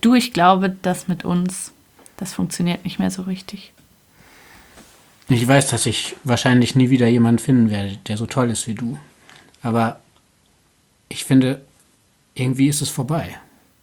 Du, ich glaube, das mit uns, das funktioniert nicht mehr so richtig. Ich weiß, dass ich wahrscheinlich nie wieder jemanden finden werde, der so toll ist wie du. Aber ich finde, irgendwie ist es vorbei.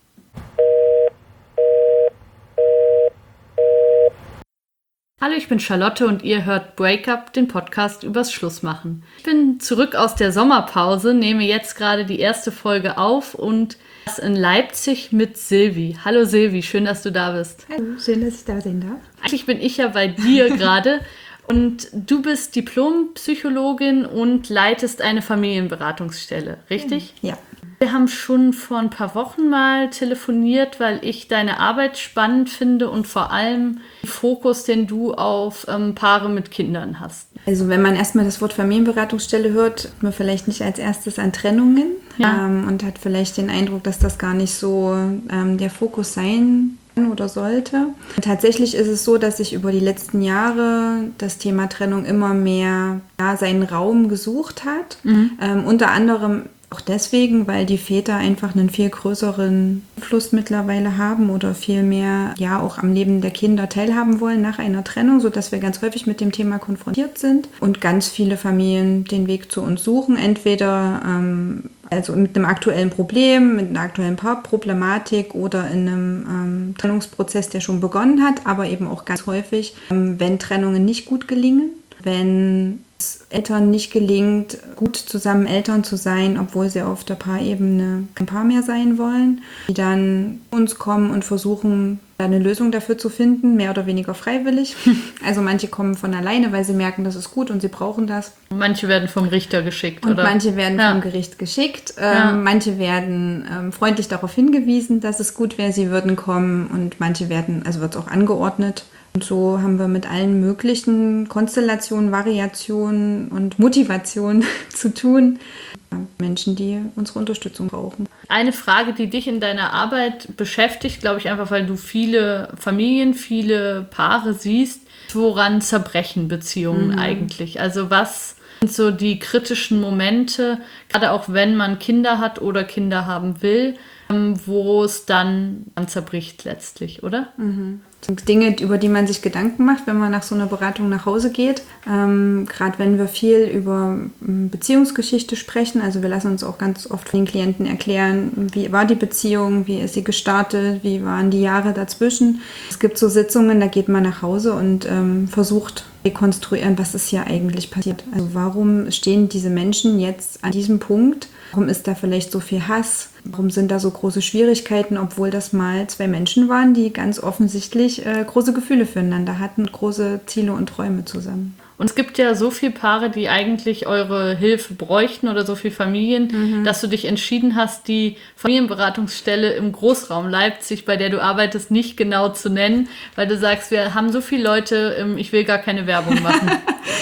Hallo, ich bin Charlotte und ihr hört Breakup, den Podcast übers Schlussmachen. Ich bin zurück aus der Sommerpause, nehme jetzt gerade die erste Folge auf und das in Leipzig mit Silvi. Hallo Silvi, schön, dass du da bist. Hallo, schön, dass ich da sein darf. Eigentlich bin ich ja bei dir gerade und du bist Diplompsychologin und leitest eine Familienberatungsstelle, richtig? Ja. Wir haben schon vor ein paar Wochen mal telefoniert, weil ich deine Arbeit spannend finde und vor allem den Fokus, den du auf Paare mit Kindern hast. Also wenn man erstmal das Wort Familienberatungsstelle hört, hört man vielleicht nicht als erstes an Trennungen und hat vielleicht den Eindruck, dass das gar nicht so der Fokus sein kann oder sollte. Tatsächlich ist es so, dass sich über die letzten Jahre das Thema Trennung immer mehr seinen Raum gesucht hat. Unter anderem auch deswegen, weil die Väter einfach einen viel größeren Einfluss mittlerweile haben oder viel mehr auch am Leben der Kinder teilhaben wollen nach einer Trennung, sodass wir ganz häufig mit dem Thema konfrontiert sind und ganz viele Familien den Weg zu uns suchen, entweder also mit einem aktuellen Problem, mit einer aktuellen Paarproblematik oder in einem Trennungsprozess, der schon begonnen hat, aber eben auch ganz häufig, wenn Trennungen nicht gut gelingen, wenn es Eltern nicht gelingt, gut zusammen Eltern zu sein, obwohl sie auf der Paarebene kein Paar mehr sein wollen, die dann zu uns kommen und versuchen, eine Lösung dafür zu finden, mehr oder weniger freiwillig. Also manche kommen von alleine, weil sie merken, das ist gut und sie brauchen das. Manche werden vom Richter geschickt, und oder? Manche werden vom Gericht geschickt. Manche werden freundlich darauf hingewiesen, dass es gut wäre, sie würden kommen, und manche werden, also wird es auch angeordnet. Und so haben wir mit allen möglichen Konstellationen, Variationen und Motivationen zu tun. Menschen, die unsere Unterstützung brauchen. Eine Frage, die dich in deiner Arbeit beschäftigt, glaube ich einfach, weil du viele Familien, viele Paare siehst, woran zerbrechen Beziehungen eigentlich? Also was sind so die kritischen Momente, gerade auch wenn man Kinder hat oder Kinder haben will, wo es dann zerbricht letztlich, oder? Dinge, über die man sich Gedanken macht, wenn man nach so einer Beratung nach Hause geht. Gerade wenn wir viel über Beziehungsgeschichte sprechen, also wir lassen uns auch ganz oft von den Klienten erklären, wie war die Beziehung, wie ist sie gestartet, wie waren die Jahre dazwischen. Es gibt so Sitzungen, da geht man nach Hause und versucht rekonstruieren, was ist hier eigentlich passiert. Also warum stehen diese Menschen jetzt an diesem Punkt? Warum ist da vielleicht so viel Hass? Warum sind da so große Schwierigkeiten, obwohl das mal zwei Menschen waren, die ganz offensichtlich große Gefühle füreinander hatten, große Ziele und Träume zusammen? Und es gibt ja so viele Paare, die eigentlich eure Hilfe bräuchten oder so viele Familien, dass du dich entschieden hast, die Familienberatungsstelle im Großraum Leipzig, bei der du arbeitest, nicht genau zu nennen, weil du sagst, wir haben so viele Leute, ich will gar keine Werbung machen.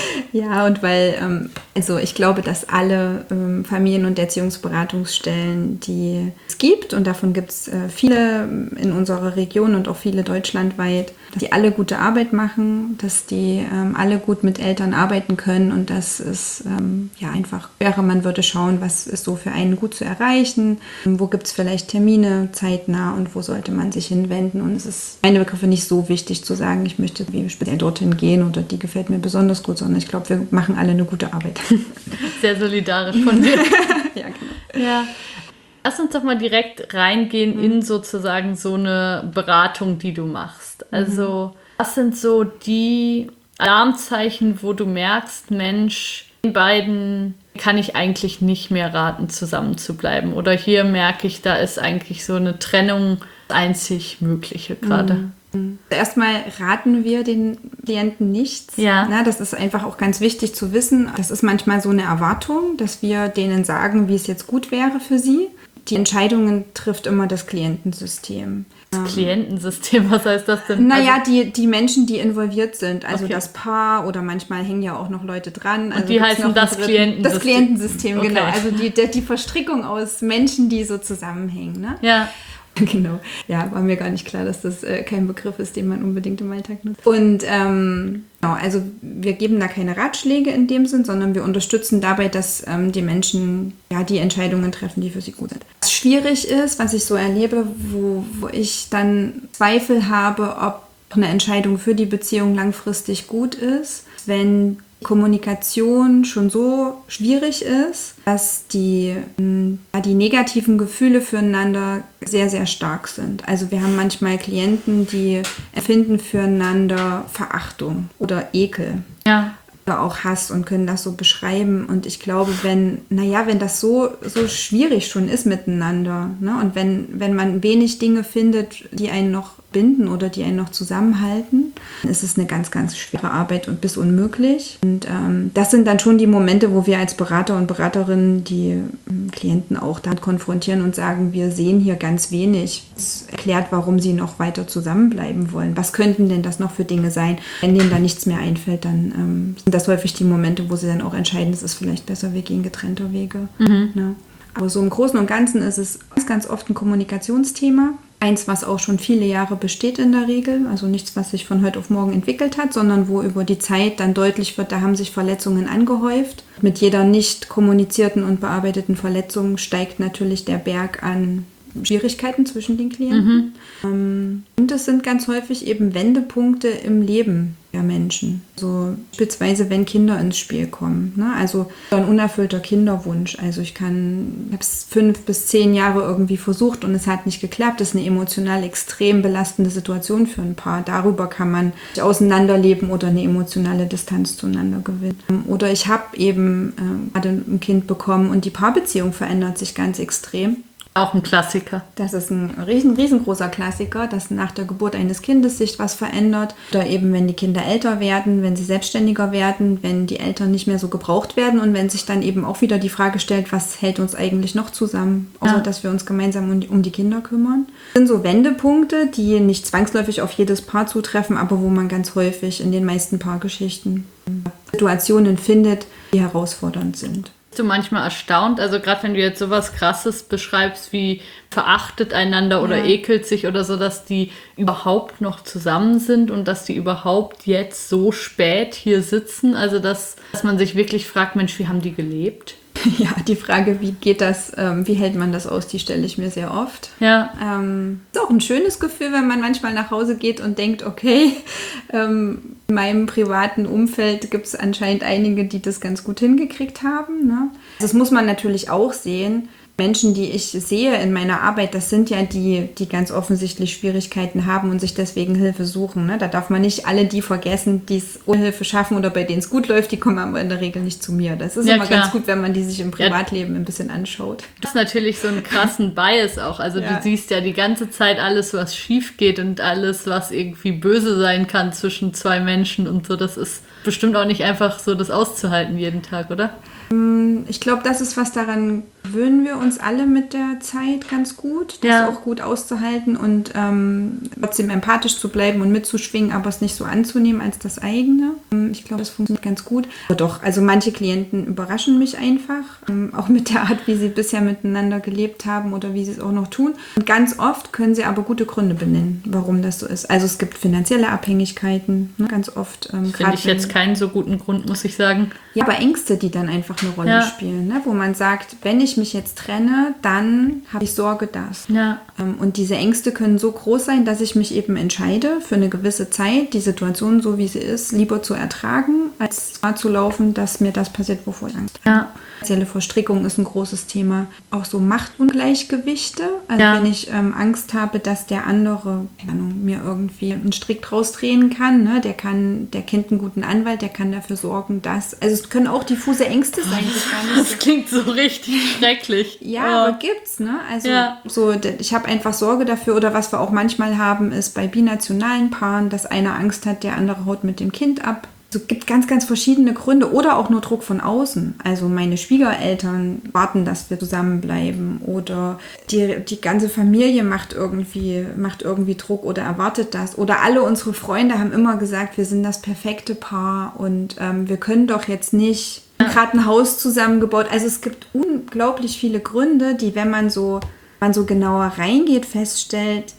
Ja, und weil, also ich glaube, dass alle Familien- und Erziehungsberatungsstellen, die es gibt, und davon gibt es viele in unserer Region und auch viele deutschlandweit, dass die alle gute Arbeit machen, dass die alle gut mit Eltern arbeiten können, und dass es einfach wäre, man würde schauen, was ist so für einen gut zu erreichen, wo gibt es vielleicht Termine zeitnah und wo sollte man sich hinwenden. Und es ist meine Begriffe nicht so wichtig zu sagen, ich möchte speziell dorthin gehen oder die gefällt mir besonders gut, sondern ich glaube, wir machen alle eine gute Arbeit. Sehr solidarisch von dir. Ja, genau. Ja. Lass uns doch mal direkt reingehen in sozusagen so eine Beratung, die du machst. Also, was sind so die Alarmzeichen, wo du merkst, Mensch, den beiden kann ich eigentlich nicht mehr raten, zusammen zu bleiben? Oder hier merke ich, da ist eigentlich so eine Trennung das einzig Mögliche gerade. Erstmal raten wir den Klienten nichts. Ja. Das ist einfach auch ganz wichtig zu wissen. Das ist manchmal so eine Erwartung, dass wir denen sagen, wie es jetzt gut wäre für sie. Die Entscheidungen trifft immer das Klientensystem. Das Klientensystem, was heißt das denn? Naja, die Menschen, die involviert sind, also Okay. das Paar, oder manchmal hängen ja auch noch Leute dran. Also die gibt's heißen noch das einen Klientensystem. Das Klientensystem, Okay. genau. Also die Verstrickung aus Menschen, die so zusammenhängen. Ne? Ja. Genau. Ja, war mir gar nicht klar, dass das kein Begriff ist, den man unbedingt im Alltag nutzt. Und genau, also wir geben da keine Ratschläge in dem Sinn, sondern wir unterstützen dabei, dass die Menschen die Entscheidungen treffen, die für sie gut sind. Was schwierig ist, was ich so erlebe, wo ich dann Zweifel habe, ob eine Entscheidung für die Beziehung langfristig gut ist, wenn Kommunikation schon so schwierig ist, dass die negativen Gefühle füreinander sehr, sehr stark sind. Also wir haben manchmal Klienten, die empfinden füreinander Verachtung oder Ekel. Ja. Oder auch Hass und können das so beschreiben. Und ich glaube, wenn das so schwierig schon ist miteinander, ne? Und wenn man wenig Dinge findet, die einen noch binden oder die einen noch zusammenhalten, dann ist es eine ganz, ganz schwere Arbeit und bis unmöglich. Und das sind dann schon die Momente, wo wir als Berater und Beraterinnen die Klienten auch damit konfrontieren und sagen, wir sehen hier ganz wenig. Das erklärt, warum sie noch weiter zusammenbleiben wollen. Was könnten denn das noch für Dinge sein? Wenn denen da nichts mehr einfällt, dann sind das häufig die Momente, wo sie dann auch entscheiden, es ist vielleicht besser, wir gehen getrennte Wege. Ne? Aber so im Großen und Ganzen ist es ganz, ganz oft ein Kommunikationsthema. Eins, was auch schon viele Jahre besteht in der Regel, also nichts, was sich von heute auf morgen entwickelt hat, sondern wo über die Zeit dann deutlich wird, da haben sich Verletzungen angehäuft. Mit jeder nicht kommunizierten und bearbeiteten Verletzung steigt natürlich der Berg an Schwierigkeiten zwischen den Klienten. Und es sind ganz häufig eben Wendepunkte im Leben der Menschen. So beispielsweise, wenn Kinder ins Spiel kommen. Ne? Also ein unerfüllter Kinderwunsch. Also ich habe es 5 bis 10 Jahre irgendwie versucht und es hat nicht geklappt. Das ist eine emotional extrem belastende Situation für ein Paar. Darüber kann man sich auseinanderleben oder eine emotionale Distanz zueinander gewinnen. Oder ich habe eben gerade ein Kind bekommen und die Paarbeziehung verändert sich ganz extrem. Auch ein Klassiker. Das ist ein riesengroßer Klassiker, dass nach der Geburt eines Kindes sich was verändert. Oder eben, wenn die Kinder älter werden, wenn sie selbstständiger werden, wenn die Eltern nicht mehr so gebraucht werden und wenn sich dann eben auch wieder die Frage stellt, was hält uns eigentlich noch zusammen, außer dass wir uns gemeinsam um die Kinder kümmern. Das sind so Wendepunkte, die nicht zwangsläufig auf jedes Paar zutreffen, aber wo man ganz häufig in den meisten Paargeschichten Situationen findet, die herausfordernd sind. Bist du manchmal erstaunt, also gerade wenn du jetzt sowas Krasses beschreibst, wie verachtet einander oder ekelt sich oder so, dass die überhaupt noch zusammen sind und dass die überhaupt jetzt so spät hier sitzen, also dass man sich wirklich fragt, Mensch, wie haben die gelebt? Ja, die Frage, wie geht das, wie hält man das aus, die stelle ich mir sehr oft. Ja. Ist auch ein schönes Gefühl, wenn man manchmal nach Hause geht und denkt, okay, in meinem privaten Umfeld gibt es anscheinend einige, die das ganz gut hingekriegt haben. Ne? Das muss man natürlich auch sehen. Menschen, die ich sehe in meiner Arbeit, das sind ja die ganz offensichtlich Schwierigkeiten haben und sich deswegen Hilfe suchen. Ne? Da darf man nicht alle die vergessen, die es ohne Hilfe schaffen oder bei denen es gut läuft, die kommen aber in der Regel nicht zu mir. Das ist immer ganz gut, wenn man die sich im Privatleben ein bisschen anschaut. Das ist natürlich so einen krassen Bias auch. Also du siehst ja die ganze Zeit alles, was schief geht und alles, was irgendwie böse sein kann zwischen zwei Menschen und so. Das ist bestimmt auch nicht einfach so, das auszuhalten jeden Tag, oder? Ich glaube, das ist was, daran gewöhnen wir uns alle mit der Zeit ganz gut, das auch gut auszuhalten und trotzdem empathisch zu bleiben und mitzuschwingen, aber es nicht so anzunehmen als das eigene. Ich glaube, das funktioniert ganz gut. Aber doch, also manche Klienten überraschen mich einfach, auch mit der Art, wie sie bisher miteinander gelebt haben oder wie sie es auch noch tun. Und ganz oft können sie aber gute Gründe benennen, warum das so ist. Also es gibt finanzielle Abhängigkeiten, ne, ganz oft. Finde ich jetzt keinen so guten Grund, muss ich sagen. Ja, aber Ängste, die dann einfach eine Rolle spielen, ne? Wo man sagt, wenn ich mich jetzt trenne, dann habe ich Sorge, dass. Ja. Und diese Ängste können so groß sein, dass ich mich eben entscheide, für eine gewisse Zeit die Situation, so wie sie ist, lieber zu ertragen, als zu laufen, dass mir das passiert, wovor ich Angst habe. Ja. Finanzielle Verstrickung ist ein großes Thema. Auch so Machtungleichgewichte. Also wenn ich Angst habe, dass der andere mir irgendwie einen Strick draus drehen kann, ne? Der kennt einen guten Anwalt, der kann dafür sorgen, dass... Also es können auch diffuse Ängste sein. Das klingt so richtig schrecklich. Ja, aber gibt's, ne? Also so, ich habe einfach Sorge dafür. Oder was wir auch manchmal haben, ist bei binationalen Paaren, dass einer Angst hat, der andere haut mit dem Kind ab. Also es gibt ganz, ganz verschiedene Gründe oder auch nur Druck von außen. Also meine Schwiegereltern warten, dass wir zusammenbleiben oder die ganze Familie macht irgendwie Druck oder erwartet das. Oder alle unsere Freunde haben immer gesagt, wir sind das perfekte Paar und wir können doch jetzt nicht gerade ein Haus zusammengebaut. Also es gibt unglaublich viele Gründe, die, wenn man so man so genauer reingeht, feststellt,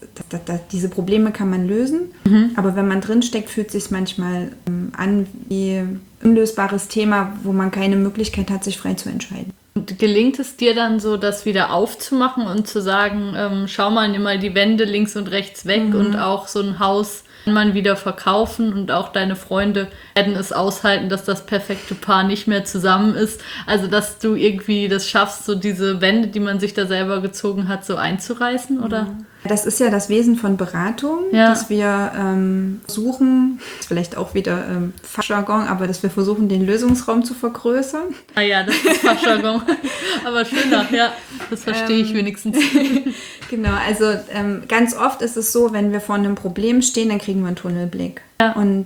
diese Probleme kann man lösen, aber wenn man drinsteckt, fühlt es sich manchmal an wie ein unlösbares Thema, wo man keine Möglichkeit hat, sich frei zu entscheiden. Und gelingt es dir dann so, das wieder aufzumachen und zu sagen, schau mal, nimm mal die Wände links und rechts weg und auch so ein Haus kann man wieder verkaufen und auch deine Freunde werden es aushalten, dass das perfekte Paar nicht mehr zusammen ist. Also, dass du irgendwie das schaffst, so diese Wände, die man sich da selber gezogen hat, so einzureißen, oder? Das ist ja das Wesen von Beratung, dass wir versuchen, vielleicht auch wieder Fachjargon, aber dass wir versuchen, den Lösungsraum zu vergrößern. Ah ja, das ist Fachjargon. Aber schöner, ja, das verstehe ich wenigstens. Genau, also ganz oft ist es so, wenn wir vor einem Problem stehen, dann kriegen wir einen Tunnelblick. Ja. Und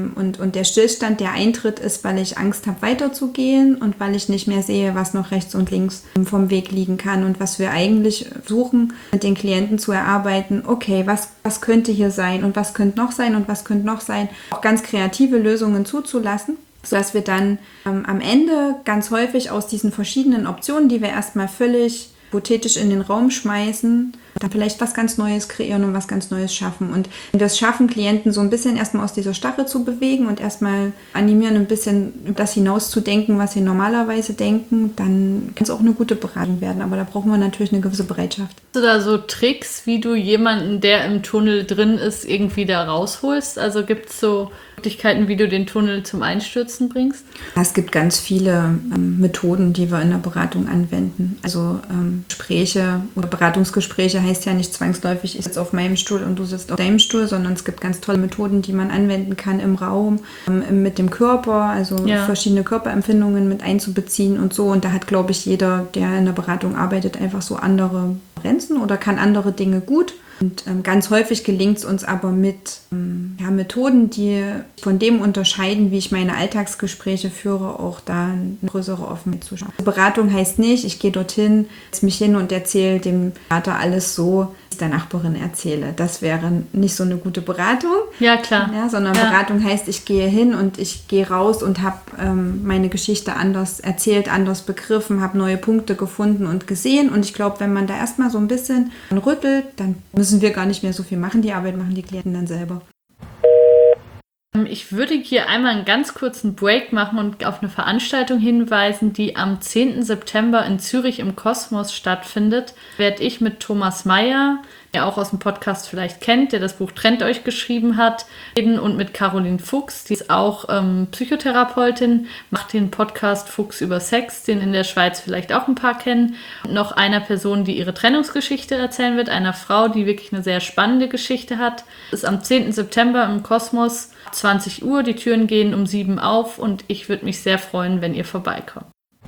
der Stillstand, der eintritt, ist, weil ich Angst habe, weiterzugehen und weil ich nicht mehr sehe, was noch rechts und links vom Weg liegen kann. Und was wir eigentlich suchen, mit den Klienten zu erarbeiten, okay, was könnte hier sein und was könnte noch sein und was könnte noch sein, auch ganz kreative Lösungen zuzulassen, sodass wir dann am Ende ganz häufig aus diesen verschiedenen Optionen, die wir erstmal völlig hypothetisch in den Raum schmeißen, dann vielleicht was ganz Neues kreieren und was ganz Neues schaffen. Und wenn wir es schaffen, Klienten so ein bisschen erstmal aus dieser Starre zu bewegen und erstmal animieren, ein bisschen über das hinauszudenken, was sie normalerweise denken, dann kann es auch eine gute Beratung werden. Aber da brauchen wir natürlich eine gewisse Bereitschaft. Hast du da so Tricks, wie du jemanden, der im Tunnel drin ist, irgendwie da rausholst? Also gibt es so Möglichkeiten, wie du den Tunnel zum Einstürzen bringst? Es gibt ganz viele Methoden, die wir in der Beratung anwenden. Also Gespräche oder Beratungsgespräche heißt ja nicht zwangsläufig, ich sitze auf meinem Stuhl und du sitzt auf deinem Stuhl, sondern es gibt ganz tolle Methoden, die man anwenden kann im Raum, mit dem Körper, also verschiedene Körperempfindungen mit einzubeziehen und so. Und da hat, glaube ich, jeder, der in der Beratung arbeitet, einfach so andere Grenzen oder kann andere Dinge gut. Und ganz häufig gelingt es uns aber mit Methoden, die von dem unterscheiden, wie ich meine Alltagsgespräche führe, auch da eine größere Offenheit zu schaffen. Beratung heißt nicht, ich gehe dorthin, setze mich hin und erzähle dem Berater alles so, wie ich es der Nachbarin erzähle. Das wäre nicht so eine gute Beratung. Ja, klar. Ja, sondern Beratung heißt, ich gehe hin und ich gehe raus und habe meine Geschichte anders erzählt, anders begriffen, habe neue Punkte gefunden und gesehen. Und ich glaube, wenn man da erstmal so ein bisschen rüttelt, dann müssen wir gar nicht mehr so viel machen. Die Arbeit machen die Klienten dann selber. Ich würde hier einmal einen ganz kurzen Break machen und auf eine Veranstaltung hinweisen, die am 10. September in Zürich im Kosmos stattfindet. Werde ich mit Thomas Meyer, der auch aus dem Podcast vielleicht kennt, der das Buch Trennt euch geschrieben hat, reden und mit Caroline Fuchs, die ist auch Psychotherapeutin, macht den Podcast Fuchs über Sex, den in der Schweiz vielleicht auch ein paar kennen. Und noch einer Person, die ihre Trennungsgeschichte erzählen wird, einer Frau, die wirklich eine sehr spannende Geschichte hat. Das ist am 10. September im Kosmos, 20 Uhr, die Türen gehen um 7 auf und ich würde mich sehr freuen, wenn ihr vorbeikommt.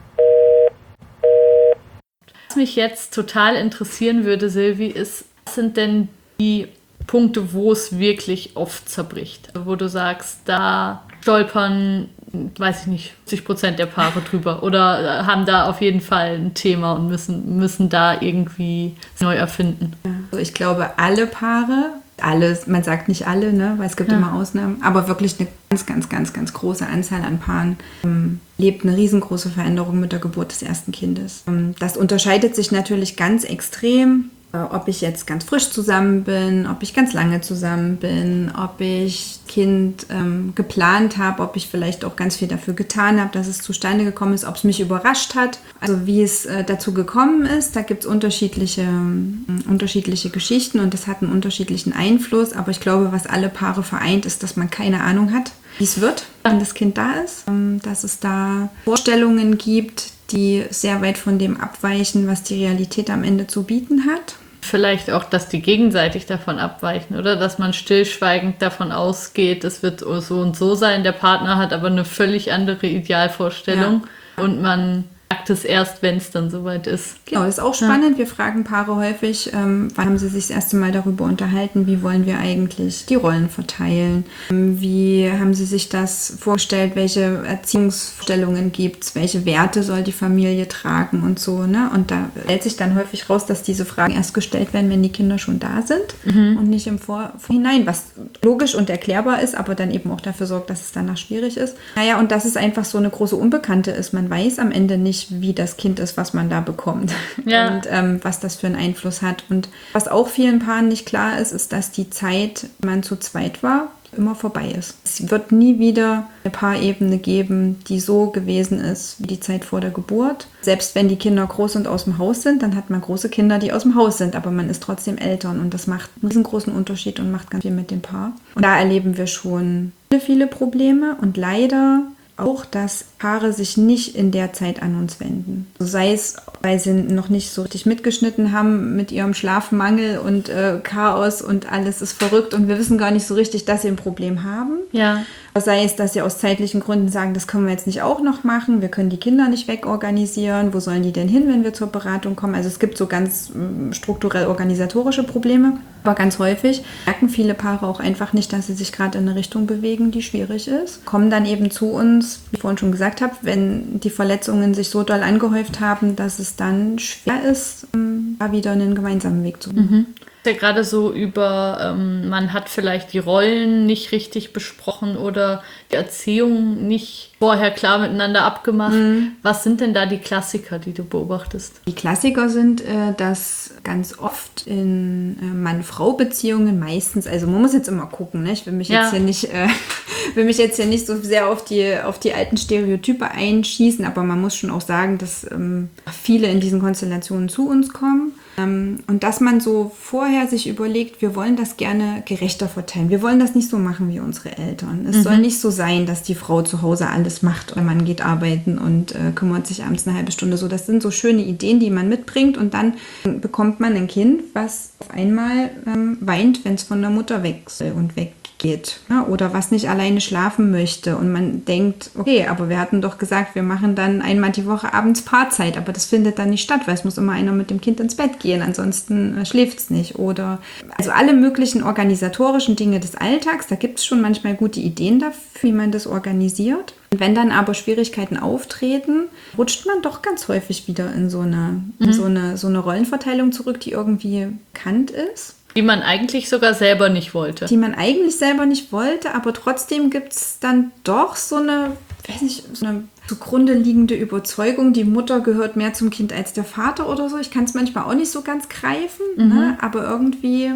Was mich jetzt total interessieren würde, Silvi, ist, was sind denn die Punkte, wo es wirklich oft zerbricht? Wo du sagst, da stolpern, weiß ich nicht, 50% der Paare drüber oder haben da auf jeden Fall ein Thema und müssen da irgendwie neu erfinden. Also ich glaube, alle Paare, alles, man sagt nicht alle, ne, weil es gibt immer Ausnahmen, aber wirklich eine ganz große Anzahl an Paaren lebt eine riesengroße Veränderung mit der Geburt des ersten Kindes. Das unterscheidet sich natürlich ganz extrem, ob ich jetzt ganz frisch zusammen bin, ob ich ganz lange zusammen bin, ob ich Kind geplant habe, ob ich vielleicht auch ganz viel dafür getan habe, dass es zustande gekommen ist, ob es mich überrascht hat. Also wie es dazu gekommen ist, da gibt es unterschiedliche Geschichten und das hat einen unterschiedlichen Einfluss. Aber ich glaube, was alle Paare vereint, ist, dass man keine Ahnung hat, wie es wird, wenn das Kind da ist. Dass es da Vorstellungen gibt, die sehr weit von dem abweichen, was die Realität am Ende zu bieten hat. Vielleicht auch, dass die gegenseitig davon abweichen, oder? Dass man stillschweigend davon ausgeht, es wird so und so sein, der Partner hat aber eine völlig andere Idealvorstellung und man merkt es erst, wenn es dann soweit ist. Genau, das ist auch spannend. Wir fragen Paare häufig, wann haben sie sich das erste Mal darüber unterhalten, wie wollen wir eigentlich die Rollen verteilen? Wie haben sie sich das vorgestellt? Welche Erziehungsvorstellungen gibt es? Welche Werte soll die Familie tragen und so, ne? Und da stellt sich dann häufig raus, dass diese Fragen erst gestellt werden, wenn die Kinder schon da sind und nicht im Vorhinein, was logisch und erklärbar ist, aber dann eben auch dafür sorgt, dass es danach schwierig ist. Naja, und dass es einfach so eine große Unbekannte ist. Man weiß am Ende nicht, nicht, wie das Kind ist, was man da bekommt. Ja. Und was das für einen Einfluss hat. Und was auch vielen Paaren nicht klar ist, ist, dass die Zeit, wenn man zu zweit war, immer vorbei ist. Es wird nie wieder eine Paarebene geben, die so gewesen ist wie die Zeit vor der Geburt. Selbst wenn die Kinder groß und aus dem Haus sind, dann hat man große Kinder, die aus dem Haus sind, aber man ist trotzdem Eltern und das macht einen riesengroßen Unterschied und macht ganz viel mit dem Paar. Und da erleben wir schon viele Probleme und leider auch, dass Paare sich nicht in der Zeit an uns wenden. So sei es, weil sie noch nicht so richtig mitgeschnitten haben mit ihrem Schlafmangel und Chaos und alles ist verrückt und wir wissen gar nicht so richtig, dass sie ein Problem haben. Ja. Sei es, dass sie aus zeitlichen Gründen sagen, das können wir jetzt nicht auch noch machen, wir können die Kinder nicht wegorganisieren, wo sollen die denn hin, wenn wir zur Beratung kommen? Also es gibt so ganz strukturell organisatorische Probleme, aber ganz häufig merken viele Paare auch einfach nicht, dass sie sich gerade in eine Richtung bewegen, die schwierig ist, kommen dann eben zu uns, wie ich vorhin schon gesagt habe, wenn die Verletzungen sich so doll angehäuft haben, dass es dann schwer ist, da wieder einen gemeinsamen Weg zu finden. Ja, gerade so über, man hat vielleicht die Rollen nicht richtig besprochen oder die Erziehung nicht vorher klar miteinander abgemacht. Was sind denn da die Klassiker, die du beobachtest? Die Klassiker sind, dass ganz oft in Mann-Frau-Beziehungen meistens, also man muss jetzt immer gucken, ne? Ich will mich jetzt hier nicht so sehr auf die alten Stereotype einschießen, aber man muss schon auch sagen, dass viele in diesen Konstellationen zu uns kommen. Und dass man so vorher sich überlegt, wir wollen das gerne gerechter verteilen. Wir wollen das nicht so machen wie unsere Eltern. Es soll nicht so sein, dass die Frau zu Hause alles macht und man geht arbeiten und kümmert sich abends eine halbe Stunde so. Das sind so schöne Ideen, die man mitbringt und dann bekommt man ein Kind, was auf einmal weint, wenn es von der Mutter weg und weggeht. Ja, oder was nicht alleine schlafen möchte und man denkt, okay, aber wir hatten doch gesagt, wir machen dann einmal die Woche abends Paarzeit, aber das findet dann nicht statt, weil es muss immer einer mit dem Kind ins Bett gehen, ansonsten schläft es nicht. Oder also alle möglichen organisatorischen Dinge des Alltags, da gibt es schon manchmal gute Ideen dafür, wie man das organisiert. Und wenn dann aber Schwierigkeiten auftreten, rutscht man doch ganz häufig wieder in so eine Rollenverteilung zurück, die irgendwie bekannt ist. Die man eigentlich sogar selber nicht wollte. Die man eigentlich selber nicht wollte, aber trotzdem gibt es dann doch so eine zugrunde liegende Überzeugung, die Mutter gehört mehr zum Kind als der Vater oder so. Ich kann es manchmal auch nicht so ganz greifen, ne? Aber irgendwie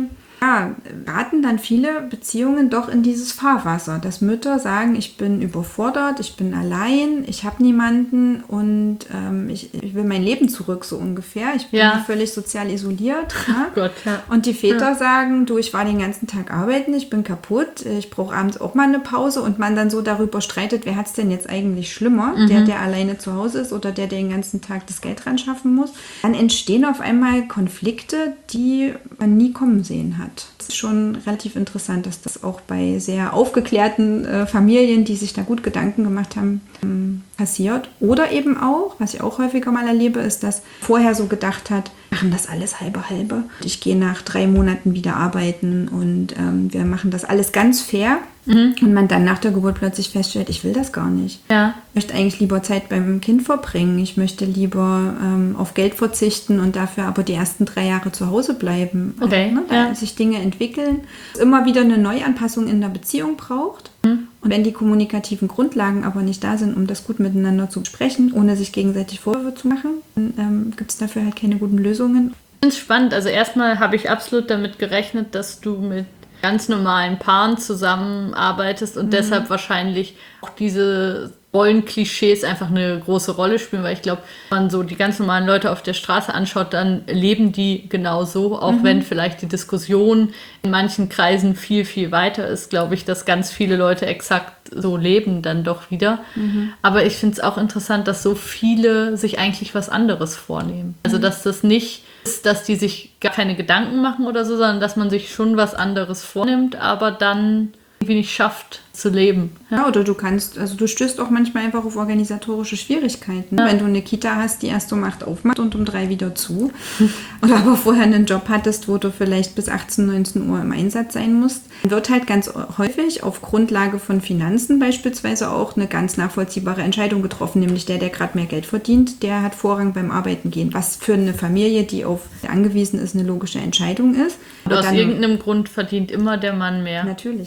geraten dann viele Beziehungen doch in dieses Fahrwasser, dass Mütter sagen, ich bin überfordert, ich bin allein, ich habe niemanden und ich will mein Leben zurück, so ungefähr. Ich bin völlig sozial isoliert. Oh Gott, ja. Und die Väter sagen, du, ich war den ganzen Tag arbeiten, ich bin kaputt, ich brauche abends auch mal eine Pause und man dann so darüber streitet, wer hat es denn jetzt eigentlich schlimmer, der alleine zu Hause ist oder der den ganzen Tag das Geld ran schaffen muss. Dann entstehen auf einmal Konflikte, die man nie kommen sehen hat. Es ist schon relativ interessant, dass das auch bei sehr aufgeklärten Familien, die sich da gut Gedanken gemacht haben, passiert. Oder eben auch, was ich auch häufiger mal erlebe, ist, dass vorher so gedacht hat, machen das alles halbe. Ich gehe nach 3 Monaten wieder arbeiten und wir machen das alles ganz fair. Und man dann nach der Geburt plötzlich feststellt, ich will das gar nicht. Ja. Ich möchte eigentlich lieber Zeit beim Kind verbringen. Ich möchte lieber auf Geld verzichten und dafür aber die ersten 3 Jahre zu Hause bleiben. Okay. Also, da sich Dinge entwickeln. Es immer wieder eine Neuanpassung in der Beziehung braucht. Und wenn die kommunikativen Grundlagen aber nicht da sind, um das gut miteinander zu besprechen, ohne sich gegenseitig Vorwürfe zu machen, dann gibt es dafür halt keine guten Lösungen. Ich finde es spannend. Also erstmal habe ich absolut damit gerechnet, dass du mit ganz normalen Paaren zusammenarbeitest und deshalb wahrscheinlich auch diese Rollenklischees einfach eine große Rolle spielen, weil ich glaube, wenn man so die ganz normalen Leute auf der Straße anschaut, dann leben die genauso, auch wenn vielleicht die Diskussion in manchen Kreisen viel, viel weiter ist, glaube ich, dass ganz viele Leute exakt so leben dann doch wieder. Aber ich finde es auch interessant, dass so viele sich eigentlich was anderes vornehmen. Also, dass das nicht ist, dass die sich gar keine Gedanken machen oder so, sondern dass man sich schon was anderes vornimmt, aber dann irgendwie nicht schafft zu leben. Ja, oder du stößt auch manchmal einfach auf organisatorische Schwierigkeiten. Ja. Wenn du eine Kita hast, die erst um 8 aufmacht und um 3 wieder zu. Oder aber vorher einen Job hattest, wo du vielleicht bis 18, 19 Uhr im Einsatz sein musst, wird halt ganz häufig auf Grundlage von Finanzen beispielsweise auch eine ganz nachvollziehbare Entscheidung getroffen, nämlich der gerade mehr Geld verdient, der hat Vorrang beim Arbeiten gehen. Was für eine Familie, die auf angewiesen ist, eine logische Entscheidung ist. Und aus irgendeinem Grund verdient immer der Mann mehr. Natürlich.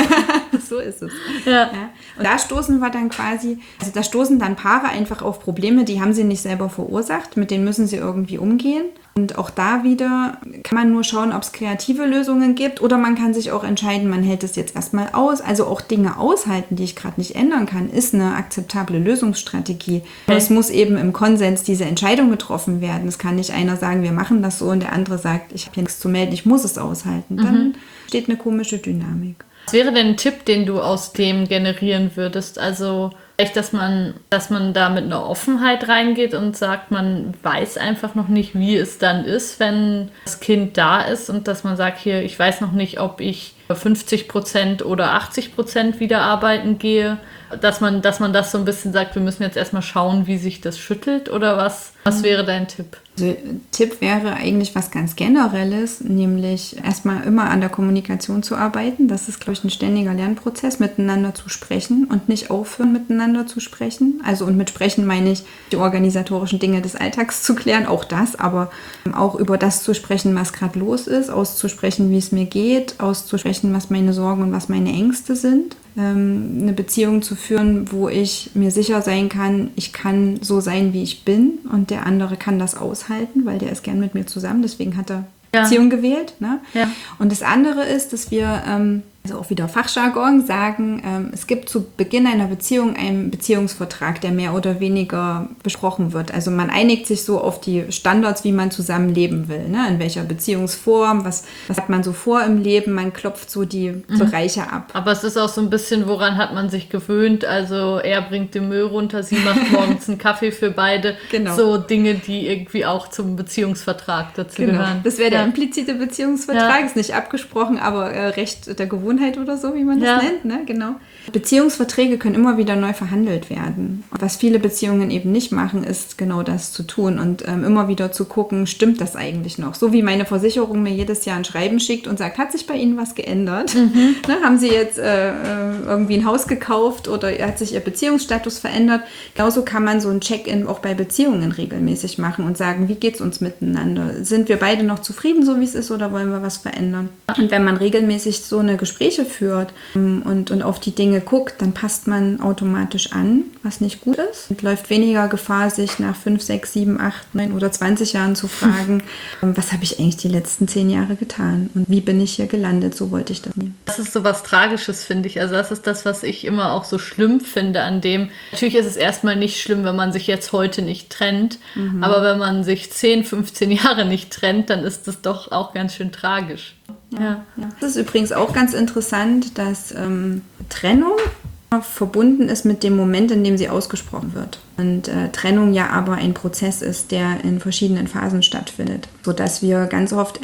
So ist es. Ja. Und da stoßen wir dann da stoßen dann Paare einfach auf Probleme, die haben sie nicht selber verursacht, mit denen müssen sie irgendwie umgehen. Und auch da wieder kann man nur schauen, ob es kreative Lösungen gibt oder man kann sich auch entscheiden, man hält es jetzt erstmal aus. Also auch Dinge aushalten, die ich gerade nicht ändern kann, ist eine akzeptable Lösungsstrategie. Okay. Es muss eben im Konsens diese Entscheidung getroffen werden. Es kann nicht einer sagen, wir machen das so und der andere sagt, ich habe hier nichts zu melden, ich muss es aushalten. Dann steht eine komische Dynamik. Was wäre denn ein Tipp, den du aus dem generieren würdest? Also vielleicht, dass man da mit einer Offenheit reingeht und sagt, man weiß einfach noch nicht, wie es dann ist, wenn das Kind da ist und dass man sagt, hier, ich weiß noch nicht, ob ich 50% oder 80% wieder arbeiten gehe. Dass man das so ein bisschen sagt, wir müssen jetzt erstmal schauen, wie sich das schüttelt oder was wäre dein Tipp? Also, Tipp wäre eigentlich was ganz Generelles, nämlich erstmal immer an der Kommunikation zu arbeiten. Das ist, glaube ich, ein ständiger Lernprozess, miteinander zu sprechen und nicht aufhören, miteinander zu sprechen. Also und mit Sprechen meine ich, die organisatorischen Dinge des Alltags zu klären, auch das, aber auch über das zu sprechen, was gerade los ist, auszusprechen, wie es mir geht, auszusprechen, was meine Sorgen und was meine Ängste sind. Eine Beziehung zu führen, wo ich mir sicher sein kann, ich kann so sein, wie ich bin und der andere kann das aushalten, weil der ist gern mit mir zusammen, deswegen hat er Beziehung gewählt. Ne? Ja. Und das andere ist, dass wir, also auch wieder Fachjargon, sagen, es gibt zu Beginn einer Beziehung einen Beziehungsvertrag, der mehr oder weniger besprochen wird. Also man einigt sich so auf die Standards, wie man zusammenleben will, ne? In welcher Beziehungsform, was hat man so vor im Leben, man klopft so die Bereiche ab. Aber es ist auch so ein bisschen, woran hat man sich gewöhnt, also er bringt den Müll runter, sie macht morgens einen Kaffee für beide, genau. So Dinge, die irgendwie auch zum Beziehungsvertrag dazu gehören. Das wäre der implizite Beziehungsvertrag, ist nicht abgesprochen, aber Recht der Gewohnheit oder so, wie man das nennt, ne? Genau. Beziehungsverträge können immer wieder neu verhandelt werden. Was viele Beziehungen eben nicht machen, ist genau das zu tun und immer wieder zu gucken, stimmt das eigentlich noch? So wie meine Versicherung mir jedes Jahr ein Schreiben schickt und sagt, hat sich bei Ihnen was geändert? Ne, haben Sie jetzt irgendwie ein Haus gekauft oder hat sich Ihr Beziehungsstatus verändert? Genauso kann man so ein Check-in auch bei Beziehungen regelmäßig machen und sagen, wie geht es uns miteinander? Sind wir beide noch zufrieden, so wie es ist, oder wollen wir was verändern? Und wenn man regelmäßig so eine Gespräche führt und auf die Dinge guckt, dann passt man automatisch an, was nicht gut ist und läuft weniger Gefahr, sich nach 5, 6, 7, 8, 9 oder 20 Jahren zu fragen, was habe ich eigentlich die letzten 10 Jahre getan und wie bin ich hier gelandet, so wollte ich das nie. Das ist so was Tragisches, finde ich. Also das ist das, was ich immer auch so schlimm finde an dem. Natürlich ist es erstmal nicht schlimm, wenn man sich jetzt heute nicht trennt, aber wenn man sich 10, 15 Jahre nicht trennt, dann ist das doch auch ganz schön tragisch. Ja. Das ist übrigens auch ganz interessant, dass Trennung verbunden ist mit dem Moment, in dem sie ausgesprochen wird. Und Trennung ja aber ein Prozess ist, der in verschiedenen Phasen stattfindet, sodass wir ganz oft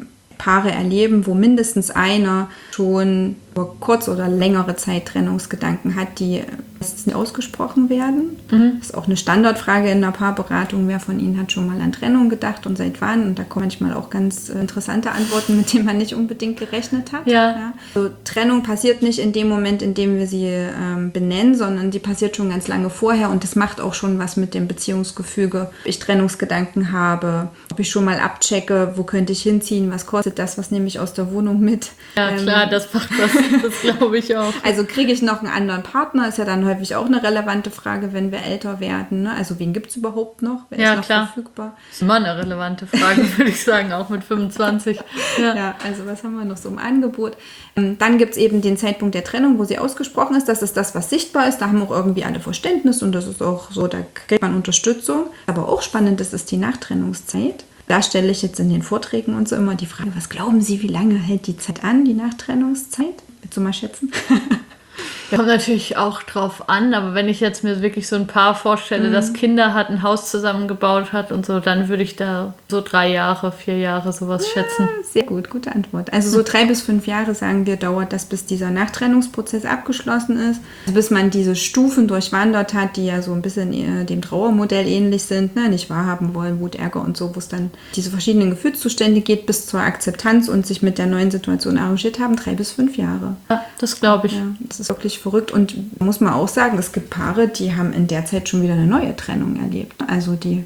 Paare erleben, wo mindestens einer schon über kurz oder längere Zeit Trennungsgedanken hat, die meistens nicht ausgesprochen werden. Das ist auch eine Standardfrage in der Paarberatung. Wer von Ihnen hat schon mal an Trennung gedacht und seit wann? Und da kommen manchmal auch ganz interessante Antworten, mit denen man nicht unbedingt gerechnet hat. Ja. Also, Trennung passiert nicht in dem Moment, in dem wir sie benennen, sondern die passiert schon ganz lange vorher und das macht auch schon was mit dem Beziehungsgefüge. Ob ich Trennungsgedanken habe, ob ich schon mal abchecke, wo könnte ich hinziehen, was kostet das, was nehme ich aus der Wohnung mit. Ja klar, das macht das glaube ich auch. Also kriege ich noch einen anderen Partner, ist ja dann häufig auch eine relevante Frage, wenn wir älter werden. Ne? Also wen gibt es überhaupt noch? Wer ist noch verfügbar? Das ist immer eine relevante Frage, würde ich sagen, auch mit 25. Ja, also was haben wir noch so im Angebot? Dann gibt es eben den Zeitpunkt der Trennung, wo sie ausgesprochen ist. Das ist das, was sichtbar ist. Da haben auch irgendwie alle Verständnis und das ist auch so, da kriegt man Unterstützung. Aber auch spannend ist die Nachtrennungszeit. Da stelle ich jetzt in den Vorträgen und so immer die Frage, was glauben Sie, wie lange hält die Zeit an, die Nachtrennungszeit? Willst du mal schätzen? Kommt natürlich auch drauf an, aber wenn ich jetzt mir wirklich so ein Paar vorstelle, das Kinder hat, ein Haus zusammengebaut hat und so, dann würde ich da so 3 Jahre, 4 Jahre sowas schätzen. Sehr gut, gute Antwort. Also so 3 bis 5 Jahre, sagen wir, dauert das, bis dieser Nachtrennungsprozess abgeschlossen ist. Also bis man diese Stufen durchwandert hat, die ja so ein bisschen dem Trauermodell ähnlich sind, ne? Nicht wahrhaben wollen, Wut, Ärger und so, wo es dann diese verschiedenen Gefühlszustände geht, bis zur Akzeptanz und sich mit der neuen Situation arrangiert haben, 3 bis 5 Jahre. Ja, das glaube ich. Ja, das ist wirklich wirklich verrückt. Und muss man auch sagen, es gibt Paare, die haben in der Zeit schon wieder eine neue Trennung erlebt. Also die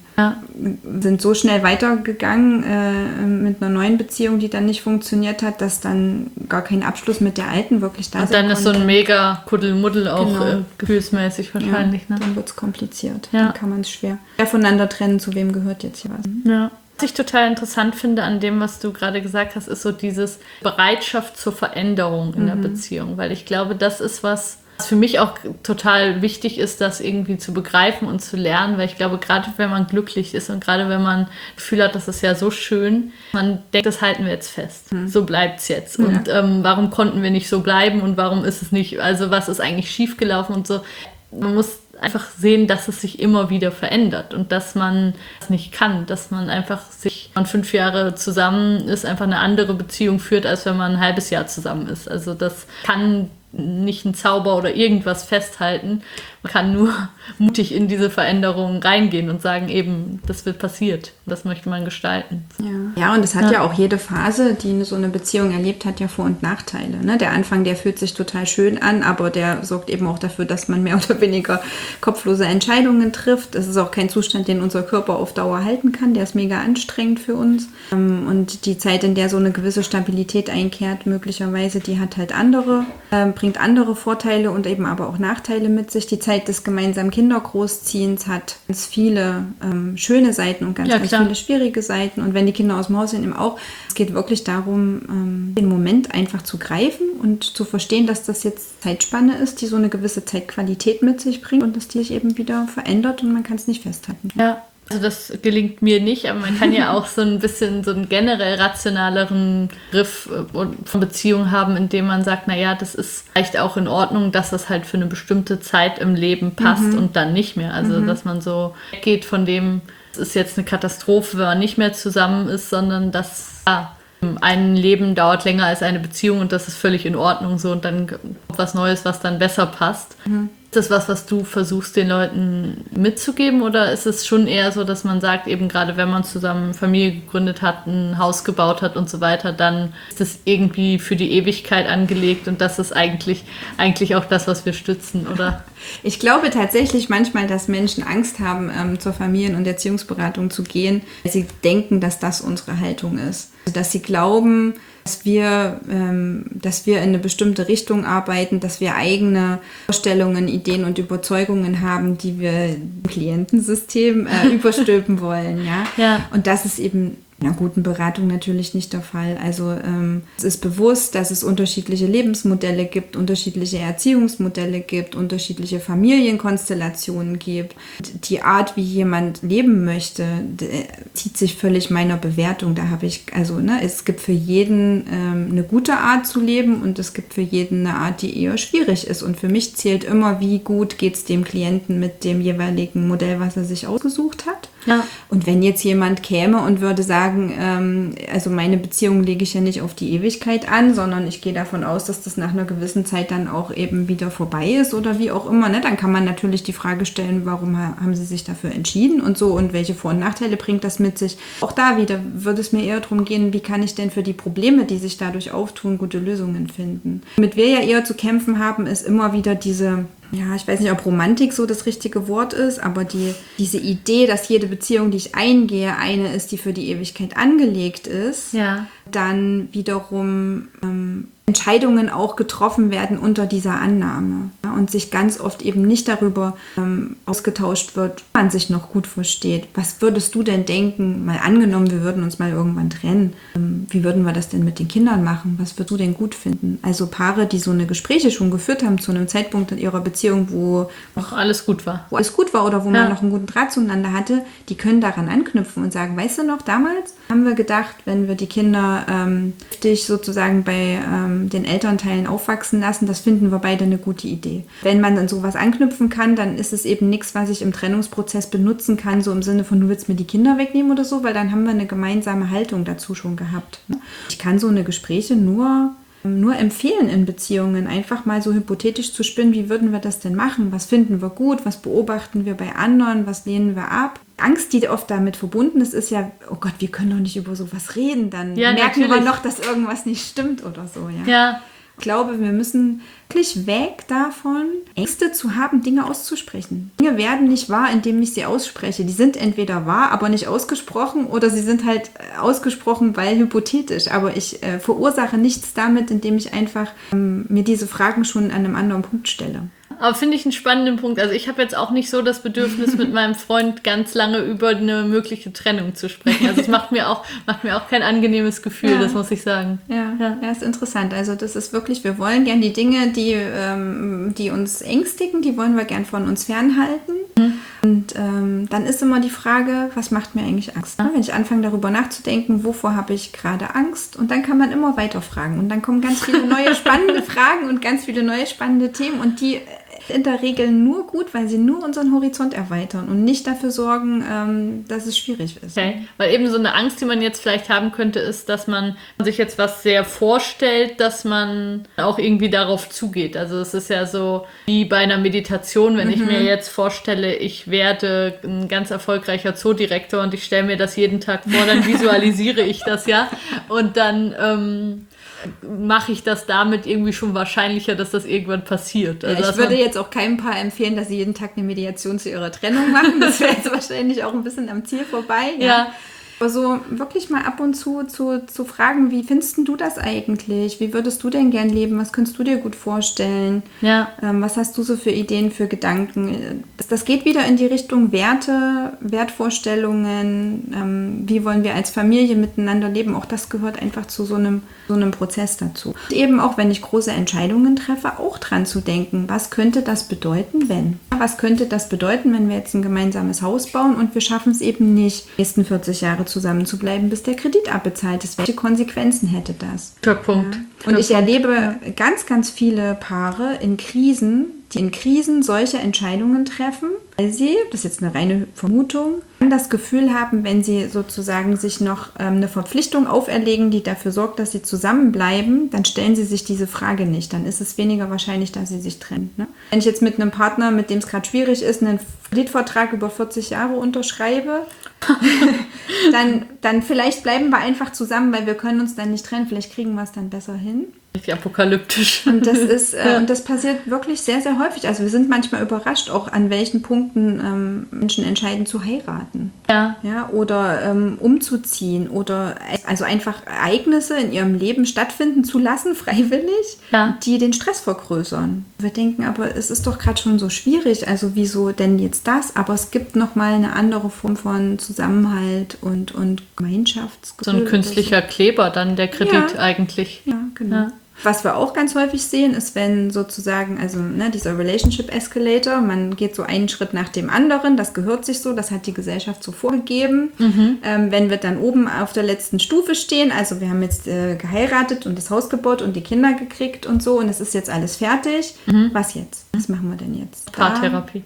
sind so schnell weitergegangen mit einer neuen Beziehung, die dann nicht funktioniert hat, dass dann gar kein Abschluss mit der alten wirklich da sein Und dann ist so ein mega Kuddelmuddel auch Genau. Gefühlsmäßig wahrscheinlich. Ja, Ne? dann wird es kompliziert. Ja. Dann kann man es schwer voneinander trennen, zu wem gehört jetzt hier was. Ja. Was ich total interessant finde an dem, was du gerade gesagt hast, ist so dieses Bereitschaft zur Veränderung in der Beziehung. Weil ich glaube, das ist was für mich auch total wichtig ist, das irgendwie zu begreifen und zu lernen. Weil ich glaube, gerade wenn man glücklich ist und gerade wenn man das Gefühl hat, das ist ja so schön, man denkt, das halten wir jetzt fest. So bleibt es jetzt. Ja. Und warum konnten wir nicht so bleiben und warum ist es nicht, also was ist eigentlich schiefgelaufen und so. Man muss einfach sehen, dass es sich immer wieder verändert und dass man es nicht kann, dass man einfach sich, wenn man 5 Jahre zusammen ist, einfach eine andere Beziehung führt, als wenn man ein halbes Jahr zusammen ist. Also das kann nicht ein Zauber oder irgendwas festhalten. Man kann nur mutig in diese Veränderungen reingehen und sagen, eben, das wird passiert. Das möchte man gestalten. Ja, und es hat ja auch jede Phase, die so eine Beziehung erlebt, hat ja Vor- und Nachteile. Ne? Der Anfang, der fühlt sich total schön an, aber der sorgt eben auch dafür, dass man mehr oder weniger kopflose Entscheidungen trifft. Es ist auch kein Zustand, den unser Körper auf Dauer halten kann. Der ist mega anstrengend für uns. Und die Zeit, in der so eine gewisse Stabilität einkehrt, möglicherweise, die hat halt bringt andere Vorteile und eben aber auch Nachteile mit sich. Die Zeit des gemeinsamen Kindergroßziehens hat ganz viele schöne Seiten und ganz viele schwierige Seiten. Und wenn die Kinder aus dem Haus sind, eben auch. Es geht wirklich darum, den Moment einfach zu greifen und zu verstehen, dass das jetzt Zeitspanne ist, die so eine gewisse Zeitqualität mit sich bringt und dass die sich eben wieder verändert und man kann es nicht festhalten. Ja. Also das gelingt mir nicht, aber man kann ja auch so ein bisschen so einen generell rationaleren Griff von Beziehungen haben, indem man sagt, naja, das ist vielleicht auch in Ordnung, dass das halt für eine bestimmte Zeit im Leben passt und dann nicht mehr. Also dass man so weggeht von dem, es ist jetzt eine Katastrophe, wenn man nicht mehr zusammen ist, sondern dass ein Leben dauert länger als eine Beziehung und das ist völlig in Ordnung so und dann kommt was Neues, was dann besser passt. Ist das was du versuchst, den Leuten mitzugeben oder ist es schon eher so, dass man sagt, eben gerade wenn man zusammen Familie gegründet hat, ein Haus gebaut hat und so weiter, dann ist das irgendwie für die Ewigkeit angelegt und das ist eigentlich auch das, was wir stützen, oder? Ich glaube tatsächlich manchmal, dass Menschen Angst haben, zur Familien- und Erziehungsberatung zu gehen, weil sie denken, dass das unsere Haltung ist. Also, dass sie glauben, dass wir in eine bestimmte Richtung arbeiten, dass wir eigene Vorstellungen, Ideen und Überzeugungen haben, die wir im Klientensystem überstülpen wollen. Ja? Und das ist eben in einer guten Beratung natürlich nicht der Fall. Also es ist bewusst, dass es unterschiedliche Lebensmodelle gibt, unterschiedliche Erziehungsmodelle gibt, unterschiedliche Familienkonstellationen gibt. Die Art, wie jemand leben möchte, zieht sich völlig meiner Bewertung. Da habe ich, es gibt für jeden eine gute Art zu leben und es gibt für jeden eine Art, die eher schwierig ist. Und für mich zählt immer, wie gut geht es dem Klienten mit dem jeweiligen Modell, was er sich ausgesucht hat. Ja. Und wenn jetzt jemand käme und würde sagen, also meine Beziehung lege ich ja nicht auf die Ewigkeit an, sondern ich gehe davon aus, dass das nach einer gewissen Zeit dann auch eben wieder vorbei ist oder wie auch immer, ne? Dann kann man natürlich die Frage stellen, warum haben sie sich dafür entschieden und so und welche Vor- und Nachteile bringt das mit sich. Auch da wieder würde es mir eher darum gehen, wie kann ich denn für die Probleme, die sich dadurch auftun, gute Lösungen finden. Womit wir ja eher zu kämpfen haben, ist immer wieder diese, ja, ich weiß nicht, ob Romantik so das richtige Wort ist, aber diese Idee, dass jede Beziehung, die ich eingehe, eine ist, die für die Ewigkeit angelegt ist, dann wiederum Entscheidungen auch getroffen werden unter dieser Annahme, ja, und sich ganz oft eben nicht darüber ausgetauscht wird, ob man sich noch gut versteht. Was würdest du denn denken, mal angenommen, wir würden uns mal irgendwann trennen, wie würden wir das denn mit den Kindern machen? Was würdest du denn gut finden? Also Paare, die so eine Gespräche schon geführt haben zu einem Zeitpunkt in ihrer Beziehung, wo auch alles gut war. Wo alles gut war oder wo man noch einen guten Draht zueinander hatte, die können daran anknüpfen und sagen, weißt du noch, damals haben wir gedacht, wenn wir die Kinder dich sozusagen bei den Elternteilen aufwachsen lassen, das finden wir beide eine gute Idee. Wenn man dann sowas anknüpfen kann, dann ist es eben nichts, was ich im Trennungsprozess benutzen kann, so im Sinne von, du willst mir die Kinder wegnehmen oder so, weil dann haben wir eine gemeinsame Haltung dazu schon gehabt. Ich kann so eine Gespräche nur empfehlen in Beziehungen, einfach mal so hypothetisch zu spinnen, wie würden wir das denn machen? Was finden wir gut? Was beobachten wir bei anderen? Was lehnen wir ab? Angst, die oft damit verbunden ist ja, oh Gott, wir können doch nicht über sowas reden, dann merken wir noch, dass irgendwas nicht stimmt oder so. Ja. Ich glaube, wir müssen wirklich weg davon, Ängste zu haben, Dinge auszusprechen. Dinge werden nicht wahr, indem ich sie ausspreche. Die sind entweder wahr, aber nicht ausgesprochen, oder sie sind halt ausgesprochen, weil hypothetisch. Aber ich verursache nichts damit, indem ich einfach mir diese Fragen schon an einem anderen Punkt stelle. Aber finde ich einen spannenden Punkt. Also ich habe jetzt auch nicht so das Bedürfnis, mit meinem Freund ganz lange über eine mögliche Trennung zu sprechen. Also es macht mir auch kein angenehmes Gefühl, das muss ich sagen. Ja, ist interessant. Also das ist wirklich, wir wollen gern die Dinge, die uns ängstigen, die wollen wir gern von uns fernhalten. Und dann ist immer die Frage, was macht mir eigentlich Angst? Wenn ich anfange darüber nachzudenken, wovor habe ich gerade Angst? Und dann kann man immer weiter fragen. Und dann kommen ganz viele neue spannende Fragen und ganz viele neue spannende Themen. Und die in der Regel nur gut, weil sie nur unseren Horizont erweitern und nicht dafür sorgen, dass es schwierig ist. Okay. Weil eben so eine Angst, die man jetzt vielleicht haben könnte, ist, dass man sich jetzt was sehr vorstellt, dass man auch irgendwie darauf zugeht. Also es ist ja so wie bei einer Meditation, wenn ich mir jetzt vorstelle, ich werde ein ganz erfolgreicher Zoodirektor und ich stelle mir das jeden Tag vor, dann visualisiere ich das ja und dann mache ich das damit irgendwie schon wahrscheinlicher, dass das irgendwann passiert. Also, ich würde jetzt auch keinem Paar empfehlen, dass sie jeden Tag eine Mediation zu ihrer Trennung machen. Das wäre jetzt wahrscheinlich auch ein bisschen am Ziel vorbei. Ja. Aber so wirklich mal ab und zu fragen, wie findest du das eigentlich? Wie würdest du denn gern leben? Was könntest du dir gut vorstellen? Ja. Was hast du so für Ideen, für Gedanken? Das geht wieder in die Richtung Werte, Wertvorstellungen. Wie wollen wir als Familie miteinander leben? Auch das gehört einfach zu so einem Prozess dazu. Und eben auch, wenn ich große Entscheidungen treffe, auch dran zu denken, was könnte das bedeuten, wenn? Was könnte das bedeuten, wenn wir jetzt ein gemeinsames Haus bauen und wir schaffen es eben nicht, die nächsten 40 Jahre zusammen zu bleiben, bis der Kredit abbezahlt ist? Welche Konsequenzen hätte das? Guter Punkt. Ja. Und ich erlebe ganz, ganz viele Paare die in Krisen solche Entscheidungen treffen, weil sie, das ist jetzt eine reine Vermutung, das Gefühl haben, wenn sie sozusagen sich noch eine Verpflichtung auferlegen, die dafür sorgt, dass sie zusammenbleiben, dann stellen sie sich diese Frage nicht. Dann ist es weniger wahrscheinlich, dass sie sich trennen. Ne? Wenn ich jetzt mit einem Partner, mit dem es gerade schwierig ist, einen Kreditvertrag über 40 Jahre unterschreibe, dann vielleicht bleiben wir einfach zusammen, weil wir können uns dann nicht trennen. Vielleicht kriegen wir es dann besser hin. Richtig apokalyptisch. Und das ist und das passiert wirklich sehr, sehr häufig. Also wir sind manchmal überrascht, auch an welchen Punkten Menschen entscheiden zu heiraten. Ja. Oder umzuziehen oder also einfach Ereignisse in ihrem Leben stattfinden zu lassen, freiwillig, die den Stress vergrößern. Wir denken, aber es ist doch gerade schon so schwierig, also wieso denn jetzt das? Aber es gibt nochmal eine andere Form von Zusammenhalt und Gemeinschaftsgefühl. So ein künstlicher Kleber dann, der Kredit eigentlich. Ja, genau. Ja. Was wir auch ganz häufig sehen, ist, wenn sozusagen, also dieser Relationship Escalator, man geht so einen Schritt nach dem anderen, das gehört sich so, das hat die Gesellschaft so vorgegeben. Wenn wir dann oben auf der letzten Stufe stehen, also wir haben jetzt geheiratet und das Haus gebaut und die Kinder gekriegt und so und es ist jetzt alles fertig, was jetzt? Was machen wir denn jetzt? Paartherapie.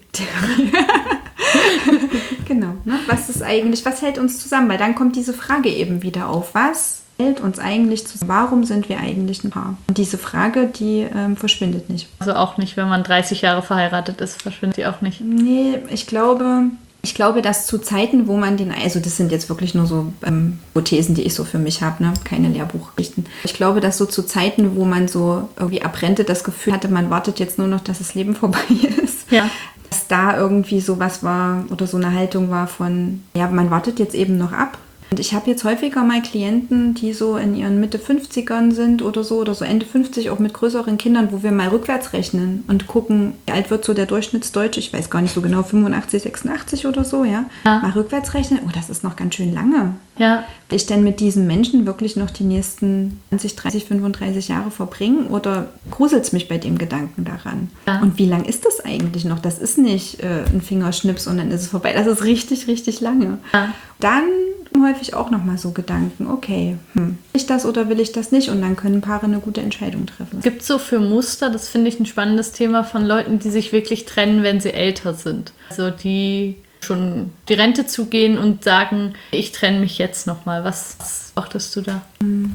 Genau. Ne? Was hält uns zusammen? Weil dann kommt diese Frage eben wieder auf, was hält uns eigentlich zusammen? Warum sind wir eigentlich ein Paar? Und diese Frage, die verschwindet nicht. Also auch nicht, wenn man 30 Jahre verheiratet ist, verschwindet die auch nicht. Nee, ich glaube, dass zu Zeiten, wo man also das sind jetzt wirklich nur so Hypothesen, die ich so für mich habe, ne? Keine Lehrbuchrichten. Ich glaube, dass so zu Zeiten, wo man so irgendwie abrennte, das Gefühl hatte, man wartet jetzt nur noch, dass das Leben vorbei ist. Ja. Dass da irgendwie sowas war oder so eine Haltung war von, ja, man wartet jetzt eben noch ab. Und ich habe jetzt häufiger mal Klienten, die so in ihren Mitte 50ern sind oder so Ende 50, auch mit größeren Kindern, wo wir mal rückwärts rechnen und gucken, wie alt wird so der Durchschnittsdeutsche, ich weiß gar nicht so genau, 85, 86 oder so, ja. Mal rückwärts rechnen, das ist noch ganz schön lange. Ja. Will ich denn mit diesen Menschen wirklich noch die nächsten 20, 30, 35 Jahre verbringen oder gruselt es mich bei dem Gedanken daran? Ja. Und wie lang ist das eigentlich noch? Das ist nicht ein Fingerschnips und dann ist es vorbei. Das ist richtig, richtig lange. Ja. Dann häufig auch nochmal so Gedanken, okay, will ich das oder will ich das nicht? Und dann können Paare eine gute Entscheidung treffen. Es gibt so für Muster, das finde ich ein spannendes Thema, von Leuten, die sich wirklich trennen, wenn sie älter sind. Also die schon die Rente zugehen und sagen, ich trenne mich jetzt nochmal. Was achtest du da?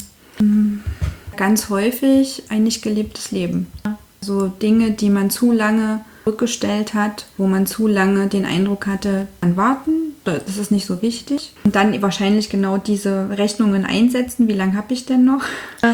Ganz häufig ein nicht gelebtes Leben. So Dinge, die man zu lange zurückgestellt hat, wo man zu lange den Eindruck hatte, dann warten, das ist nicht so wichtig. Und dann wahrscheinlich genau diese Rechnungen einsetzen, wie lange habe ich denn noch? Ja.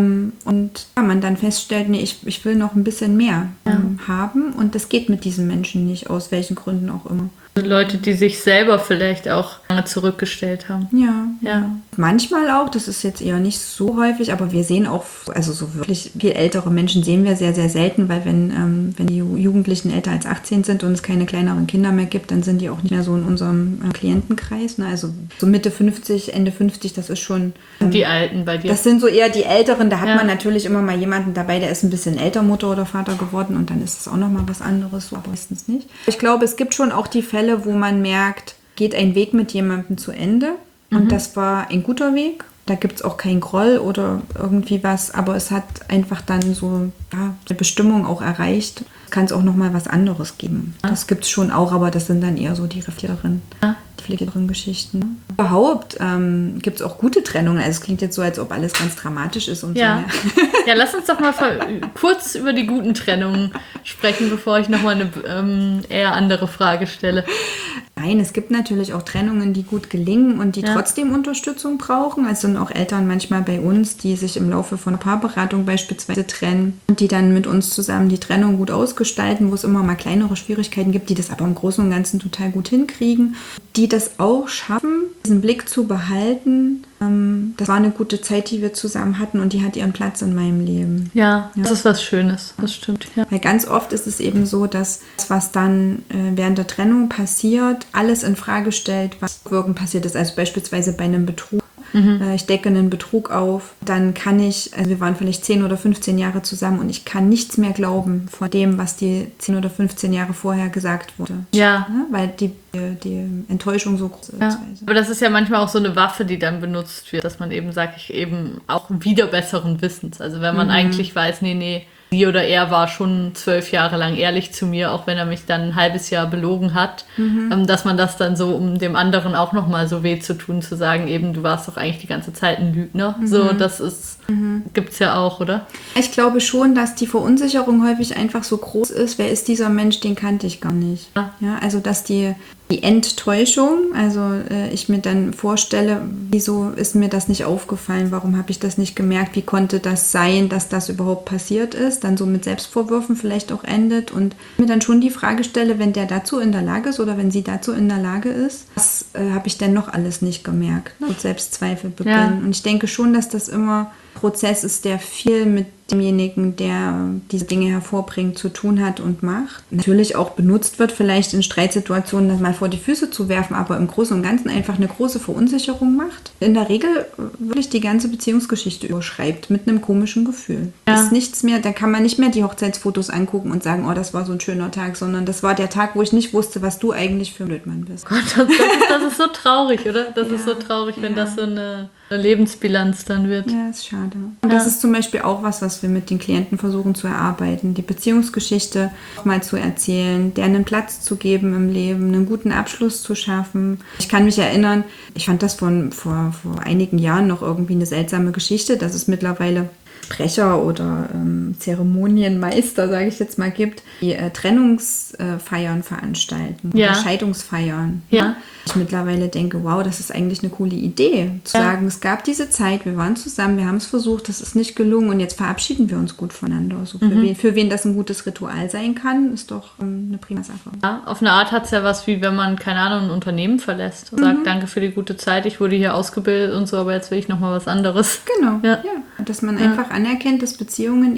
Und man dann feststellt, nee, ich will noch ein bisschen mehr haben und das geht mit diesen Menschen nicht, aus welchen Gründen auch immer. Leute, die sich selber vielleicht auch lange zurückgestellt haben. Ja. Manchmal auch, das ist jetzt eher nicht so häufig, aber wir sehen auch, also so wirklich viel ältere Menschen sehen wir sehr, sehr selten, weil wenn die Jugendlichen älter als 18 sind und es keine kleineren Kinder mehr gibt, dann sind die auch nicht mehr so in unserem Klientenkreis. Ne? Also so Mitte 50, Ende 50, das ist schon... Die Alten bei dir. Das sind so eher die Älteren, da hat man natürlich immer mal jemanden dabei, der ist ein bisschen älter, Mutter oder Vater geworden und dann ist es auch nochmal was anderes, so, aber meistens nicht. Ich glaube, es gibt schon auch die Fälle, wo man merkt, geht ein Weg mit jemandem zu Ende und das war ein guter Weg. Da gibt es auch keinen Groll oder irgendwie was, aber es hat einfach dann so eine Bestimmung auch erreicht. Es kann es auch nochmal was anderes geben. Das gibt es schon auch, aber das sind dann eher so die reflektierteren Geschichten. Überhaupt gibt es auch gute Trennungen. Also es klingt jetzt so, als ob alles ganz dramatisch ist und so. Ja, lass uns doch mal kurz über die guten Trennungen sprechen, bevor ich nochmal eine eher andere Frage stelle. Nein, es gibt natürlich auch Trennungen, die gut gelingen und die trotzdem Unterstützung brauchen. Also sind auch Eltern manchmal bei uns, die sich im Laufe von einer Paarberatung beispielsweise trennen und die dann mit uns zusammen die Trennung gut ausgestalten, wo es immer mal kleinere Schwierigkeiten gibt, die das aber im Großen und Ganzen total gut hinkriegen, die das auch schaffen, diesen Blick zu behalten. Das war eine gute Zeit, die wir zusammen hatten und die hat ihren Platz in meinem Leben. Ja, das ist was Schönes, das stimmt. Ja. Weil ganz oft ist es eben so, dass das, was dann während der Trennung passiert, alles in Frage stellt, was rückwirkend passiert ist. Also beispielsweise bei einem Betrug. Ich decke einen Betrug auf, dann kann also wir waren vielleicht 10 oder 15 Jahre zusammen und ich kann nichts mehr glauben von dem, was die 10 oder 15 Jahre vorher gesagt wurde. Ja. Weil die Enttäuschung so groß ist. Ja. Aber das ist ja manchmal auch so eine Waffe, die dann benutzt wird, dass man eben sagt, ich eben auch wieder besseren Wissens. Also wenn man eigentlich weiß, nee, sie oder er war schon 12 Jahre lang ehrlich zu mir, auch wenn er mich dann ein halbes Jahr belogen hat, dass man das dann so, um dem anderen auch nochmal so weh zu tun, zu sagen, eben, du warst doch eigentlich die ganze Zeit ein Lügner. So, das ist, gibt's ja auch, oder? Ich glaube schon, dass die Verunsicherung häufig einfach so groß ist. Wer ist dieser Mensch, den kannte ich gar nicht. Ja, also, dass die Enttäuschung, also ich mir dann vorstelle, wieso ist mir das nicht aufgefallen, warum habe ich das nicht gemerkt, wie konnte das sein, dass das überhaupt passiert ist, dann so mit Selbstvorwürfen vielleicht auch endet und mir dann schon die Frage stelle, wenn der dazu in der Lage ist oder wenn sie dazu in der Lage ist, was habe ich denn noch alles nicht gemerkt? Und Selbstzweifel beginnen. Und ich denke schon, dass das immer ein Prozess ist, der viel mit demjenigen, der diese Dinge hervorbringt, zu tun hat und macht. Natürlich auch benutzt wird, vielleicht in Streitsituationen, das mal vor die Füße zu werfen, aber im Großen und Ganzen einfach eine große Verunsicherung macht. In der Regel wirklich die ganze Beziehungsgeschichte überschreibt mit einem komischen Gefühl. Ja. Ist nichts mehr, da kann man nicht mehr die Hochzeitsfotos angucken und sagen, oh, das war so ein schöner Tag, sondern das war der Tag, wo ich nicht wusste, was du eigentlich für ein Blödmann bist. Gott, das ist so traurig, oder? Das ist so traurig, wenn das so eine Lebensbilanz dann wird. Ja, ist schade. Und das ist zum Beispiel auch was wir mit den Klienten versuchen zu erarbeiten, die Beziehungsgeschichte mal zu erzählen, der einen Platz zu geben im Leben, einen guten Abschluss zu schaffen. Ich kann mich erinnern, ich fand das vor einigen Jahren noch irgendwie eine seltsame Geschichte, dass es mittlerweile Sprecher oder Zeremonienmeister, sage ich jetzt mal, gibt, die Trennungsfeiern veranstalten oder Scheidungsfeiern. Ja. Ich mittlerweile denke, wow, das ist eigentlich eine coole Idee, zu sagen, es gab diese Zeit, wir waren zusammen, wir haben es versucht, das ist nicht gelungen und jetzt verabschieden wir uns gut voneinander. So für wen das ein gutes Ritual sein kann, ist doch eine prima Sache. Ja, auf eine Art hat es ja was, wie wenn man, keine Ahnung, ein Unternehmen verlässt und sagt, danke für die gute Zeit, ich wurde hier ausgebildet und so, aber jetzt will ich nochmal was anderes. Genau, ja. Dass man einfach anerkennt, dass Beziehungen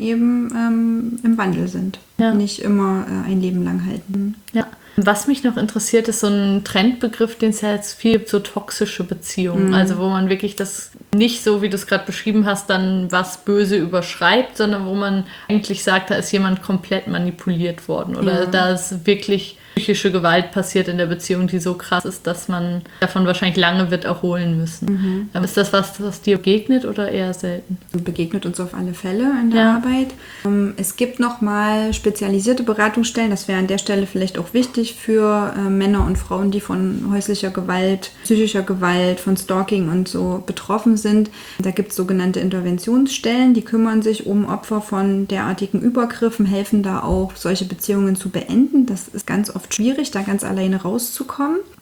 eben im Wandel sind. Ja. Nicht immer ein Leben lang halten. Ja. Was mich noch interessiert, ist so ein Trendbegriff, den es ja jetzt viel gibt, so toxische Beziehungen. Also wo man wirklich das nicht so, wie du es gerade beschrieben hast, dann was böse überschreibt, sondern wo man eigentlich sagt, da ist jemand komplett manipuliert worden oder da ist wirklich psychische Gewalt passiert in der Beziehung, die so krass ist, dass man davon wahrscheinlich lange wird erholen müssen. Ist das was dir begegnet oder eher selten? Begegnet uns auf alle Fälle in der Arbeit. Es gibt nochmal spezialisierte Beratungsstellen, das wäre an der Stelle vielleicht auch wichtig für Männer und Frauen, die von häuslicher Gewalt, psychischer Gewalt, von Stalking und so betroffen sind. Da gibt es sogenannte Interventionsstellen, die kümmern sich um Opfer von derartigen Übergriffen, helfen da auch, solche Beziehungen zu beenden. Das ist ganz oft schwierig, da ganz alleine rauszukommen.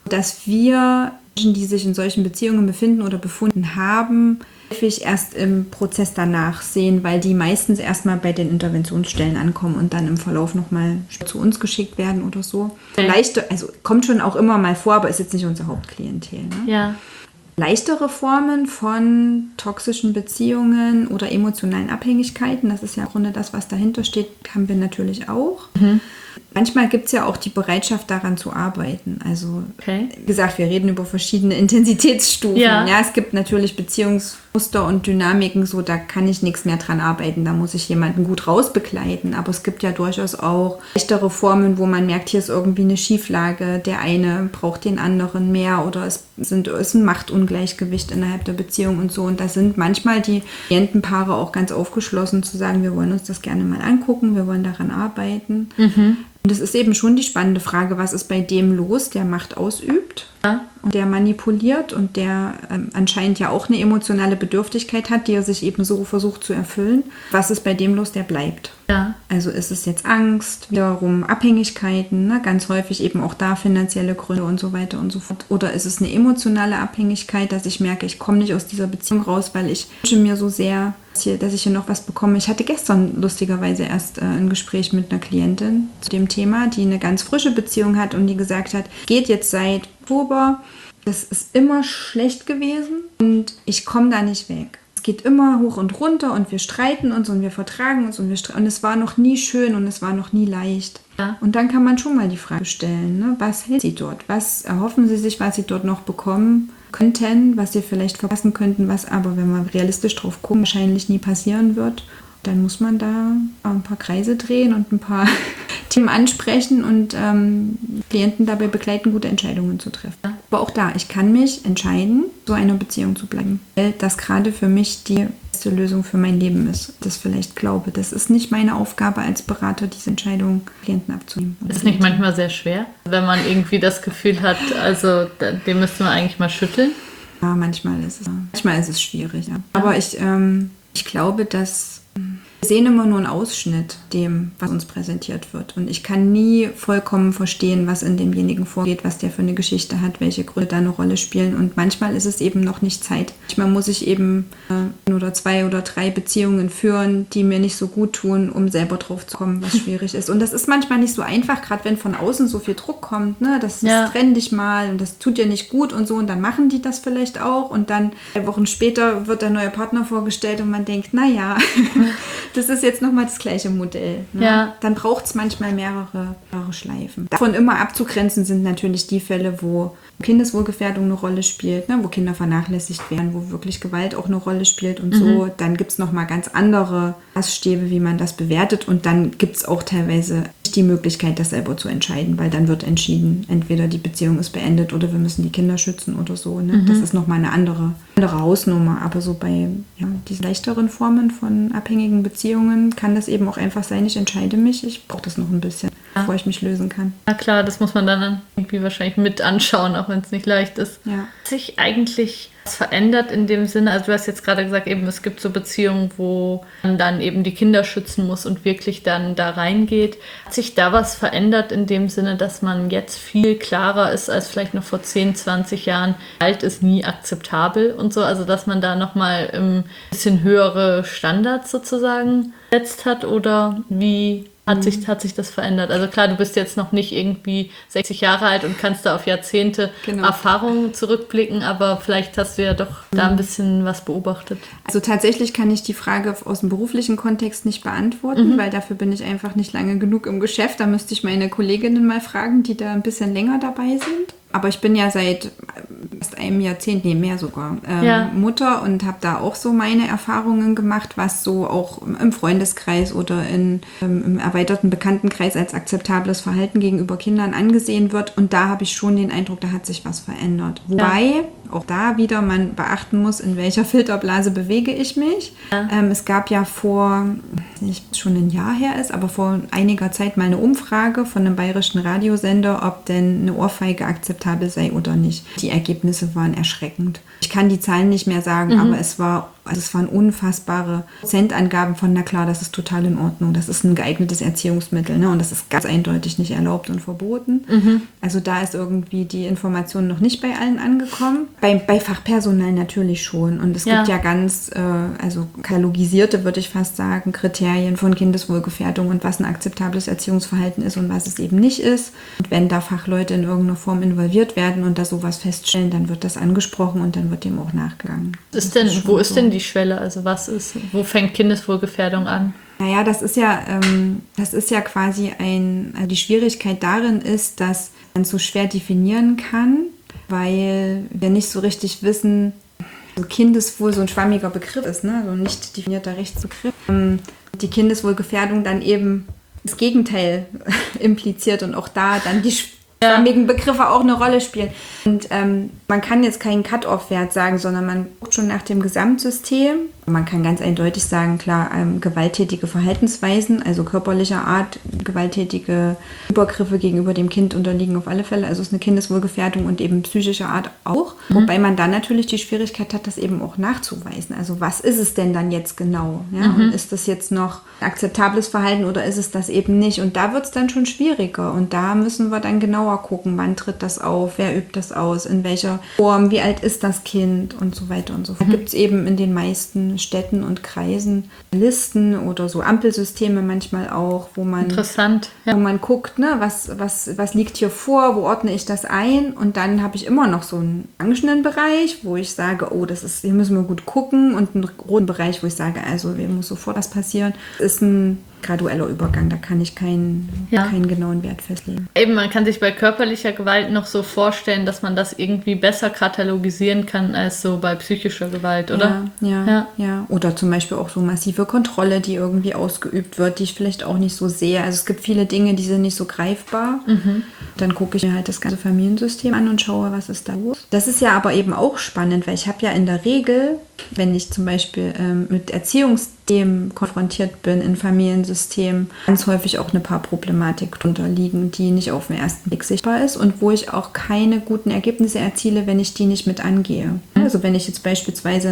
dass wir Menschen, die sich in solchen Beziehungen befinden oder befunden haben, häufig erst im Prozess danach sehen, weil die meistens erstmal bei den Interventionsstellen ankommen und dann im Verlauf nochmal zu uns geschickt werden oder so. Vielleicht, also kommt schon auch immer mal vor, aber ist jetzt nicht unser Hauptklientel. Ne? Ja. Leichtere Formen von toxischen Beziehungen oder emotionalen Abhängigkeiten, das ist ja im Grunde das, was dahinter steht, haben wir natürlich auch. Manchmal gibt es ja auch die Bereitschaft, daran zu arbeiten. Also, wie gesagt, wir reden über verschiedene Intensitätsstufen. Ja, es gibt natürlich Beziehungsmuster und Dynamiken, so da kann ich nichts mehr dran arbeiten. Da muss ich jemanden gut rausbegleiten. Aber es gibt ja durchaus auch leichtere Formen, wo man merkt, hier ist irgendwie eine Schieflage. Der eine braucht den anderen mehr oder es ist ein Machtungleichgewicht innerhalb der Beziehung und so. Und da sind manchmal die Klientenpaare auch ganz aufgeschlossen zu sagen, wir wollen uns das gerne mal angucken, wir wollen daran arbeiten. Und es ist eben schon die spannende Frage, was ist bei dem los, der Macht ausübt und der manipuliert und der anscheinend ja auch eine emotionale Bedürftigkeit hat, die er sich eben so versucht zu erfüllen. Was ist bei dem los, der bleibt? Ja. Also ist es jetzt Angst, wiederum Abhängigkeiten, ne? Ganz häufig eben auch da finanzielle Gründe und so weiter und so fort. Oder ist es eine emotionale Abhängigkeit, dass ich merke, ich komme nicht aus dieser Beziehung raus, weil ich wünsche mir so sehr, dass ich hier noch was bekomme. Ich hatte gestern lustigerweise erst ein Gespräch mit einer Klientin zu dem Thema, die eine ganz frische Beziehung hat und die gesagt hat, geht jetzt seit Oktober, das ist immer schlecht gewesen und ich komme da nicht weg. Es geht immer hoch und runter und wir streiten uns und wir vertragen uns und es war noch nie schön und es war noch nie leicht. Ja. Und dann kann man schon mal die Frage stellen, ne? Was hält sie dort? Was erhoffen sie sich, was sie dort noch bekommen könnten, was sie vielleicht verpassen könnten, was aber, wenn man realistisch drauf guckt, wahrscheinlich nie passieren wird. Dann muss man da ein paar Kreise drehen und ein paar Themen ansprechen und Klienten dabei begleiten, gute Entscheidungen zu treffen. Aber auch da, ich kann mich entscheiden, so einer Beziehung zu bleiben, weil das gerade für mich die beste Lösung für mein Leben ist. Das vielleicht glaube. Das ist nicht meine Aufgabe als Berater, diese Entscheidung Klienten abzunehmen. Ist nicht manchmal sehr schwer, wenn man irgendwie das Gefühl hat, also den müsste man eigentlich mal schütteln? Ja, manchmal ist es schwierig. Ja. Aber ich glaube, dass wir sehen immer nur einen Ausschnitt dem, was uns präsentiert wird. Und ich kann nie vollkommen verstehen, was in demjenigen vorgeht, was der für eine Geschichte hat, welche Gründe da eine Rolle spielen. Und manchmal ist es eben noch nicht Zeit. Manchmal muss ich eben 1 oder 2 oder 3 Beziehungen führen, die mir nicht so gut tun, um selber drauf zu kommen, was schwierig ist. Und das ist manchmal nicht so einfach, gerade wenn von außen so viel Druck kommt. Ne? Das trenn dich mal und das tut dir nicht gut und so. Und dann machen die das vielleicht auch. Und dann 3 Wochen später wird der neue Partner vorgestellt und man denkt, naja, das ist jetzt nochmal das gleiche Modell. Ne? Ja. Dann braucht es manchmal mehrere Schleifen. Davon immer abzugrenzen sind natürlich die Fälle, wo Kindeswohlgefährdung eine Rolle spielt, ne? Wo Kinder vernachlässigt werden, wo wirklich Gewalt auch eine Rolle spielt und so. Dann gibt es nochmal ganz andere Maßstäbe, wie man das bewertet. Und dann gibt es auch teilweise nicht die Möglichkeit, das selber zu entscheiden, weil dann wird entschieden, entweder die Beziehung ist beendet oder wir müssen die Kinder schützen oder so. Ne? Das ist nochmal eine andere Hausnummer. Aber so bei diesen leichteren Formen von abhängigen Beziehungen kann das eben auch einfach sein, ich entscheide mich, ich brauche das noch ein bisschen, bevor ich mich lösen kann. Na klar, das muss man dann irgendwie wahrscheinlich mit anschauen, auch wenn es nicht leicht ist. Ja. Hat sich eigentlich was verändert in dem Sinne, also du hast jetzt gerade gesagt, eben es gibt so Beziehungen, wo man dann eben die Kinder schützen muss und wirklich dann da reingeht. Hat sich da was verändert in dem Sinne, dass man jetzt viel klarer ist als vielleicht noch vor 10, 20 Jahren? Gewalt ist nie akzeptabel und so, also dass man da nochmal ein bisschen höhere Standards sozusagen gesetzt hat oder wie hat sich das verändert? Also klar, du bist jetzt noch nicht irgendwie 60 Jahre alt und kannst da auf Jahrzehnte Erfahrungen zurückblicken, aber vielleicht hast du ja doch da ein bisschen was beobachtet. Also tatsächlich kann ich die Frage aus dem beruflichen Kontext nicht beantworten, weil dafür bin ich einfach nicht lange genug im Geschäft. Da müsste ich meine Kolleginnen mal fragen, die da ein bisschen länger dabei sind. Aber ich bin ja seit fast einem Jahrzehnt, mehr sogar, Mutter und habe da auch so meine Erfahrungen gemacht, was so auch im Freundeskreis oder im erweiterten Bekanntenkreis als akzeptables Verhalten gegenüber Kindern angesehen wird. Und da habe ich schon den Eindruck, da hat sich was verändert. Wobei auch da wieder man beachten muss, in welcher Filterblase bewege ich mich. Ja. Es gab ja nicht schon ein Jahr her ist, aber vor einiger Zeit mal eine Umfrage von einem bayerischen Radiosender, ob denn eine Ohrfeige akzeptabel sei oder nicht. Die Ergebnisse waren erschreckend. Ich kann die Zahlen nicht mehr sagen, aber es war Also es waren unfassbare Prozentangaben von, na klar, das ist total in Ordnung, das ist ein geeignetes Erziehungsmittel, ne? Und das ist ganz eindeutig nicht erlaubt und verboten. Also da ist irgendwie die Information noch nicht bei allen angekommen. Bei Fachpersonal natürlich schon. Und es gibt ja ganz, also katalogisierte, würde ich fast sagen, Kriterien von Kindeswohlgefährdung und was ein akzeptables Erziehungsverhalten ist und was es eben nicht ist. Und wenn da Fachleute in irgendeiner Form involviert werden und da sowas feststellen, dann wird das angesprochen und dann wird dem auch nachgegangen. Wo ist denn die Schwelle? Also wo fängt Kindeswohlgefährdung an? Naja, das ist ja quasi also die Schwierigkeit darin ist, dass man es so schwer definieren kann, weil wir nicht so richtig wissen, also Kindeswohl so ein schwammiger Begriff ist, ne? So ein nicht definierter Rechtsbegriff. Die Kindeswohlgefährdung dann eben das Gegenteil impliziert und auch da dann die schwammigen Begriffe auch eine Rolle spielen. Und man kann jetzt keinen Cut-off-Wert sagen, sondern man guckt schon nach dem Gesamtsystem. Man kann ganz eindeutig sagen, klar, gewalttätige Verhaltensweisen, also körperlicher Art, gewalttätige Übergriffe gegenüber dem Kind unterliegen auf alle Fälle. Also es ist eine Kindeswohlgefährdung und eben psychischer Art auch. Wobei man dann natürlich die Schwierigkeit hat, das eben auch nachzuweisen. Also was ist es denn dann jetzt genau? Ja? Und ist das jetzt noch ein akzeptables Verhalten oder ist es das eben nicht? Und da wird es dann schon schwieriger. Und da müssen wir dann genauer gucken, wann tritt das auf, wer übt das aus, in welcher Form, wie alt ist das Kind und so weiter und so fort. Da gibt es eben in den meisten Städten und Kreisen Listen oder so Ampelsysteme manchmal auch, wo man guckt, ne, was liegt hier vor, wo ordne ich das ein, und dann habe ich immer noch so einen orangenen Bereich, wo ich sage, oh, hier müssen wir gut gucken, und einen roten Bereich, wo ich sage, also hier muss sofort was passieren. Das ist ein gradueller Übergang, da kann ich keinen genauen Wert festlegen. Eben, man kann sich bei körperlicher Gewalt noch so vorstellen, dass man das irgendwie besser katalogisieren kann als so bei psychischer Gewalt, oder? Ja. Oder zum Beispiel auch so massive Kontrolle, die irgendwie ausgeübt wird, die ich vielleicht auch nicht so sehe. Also es gibt viele Dinge, die sind nicht so greifbar. Dann gucke ich mir halt das ganze Familiensystem an und schaue, was ist da los. Das ist ja aber eben auch spannend, weil ich habe ja in der Regel, wenn ich zum Beispiel mit Erziehungsthemen konfrontiert bin in Familiensystemen, ganz häufig auch eine Paarproblematik drunter liegen, die nicht auf den ersten Blick sichtbar ist und wo ich auch keine guten Ergebnisse erziele, wenn ich die nicht mit angehe. Also wenn ich jetzt beispielsweise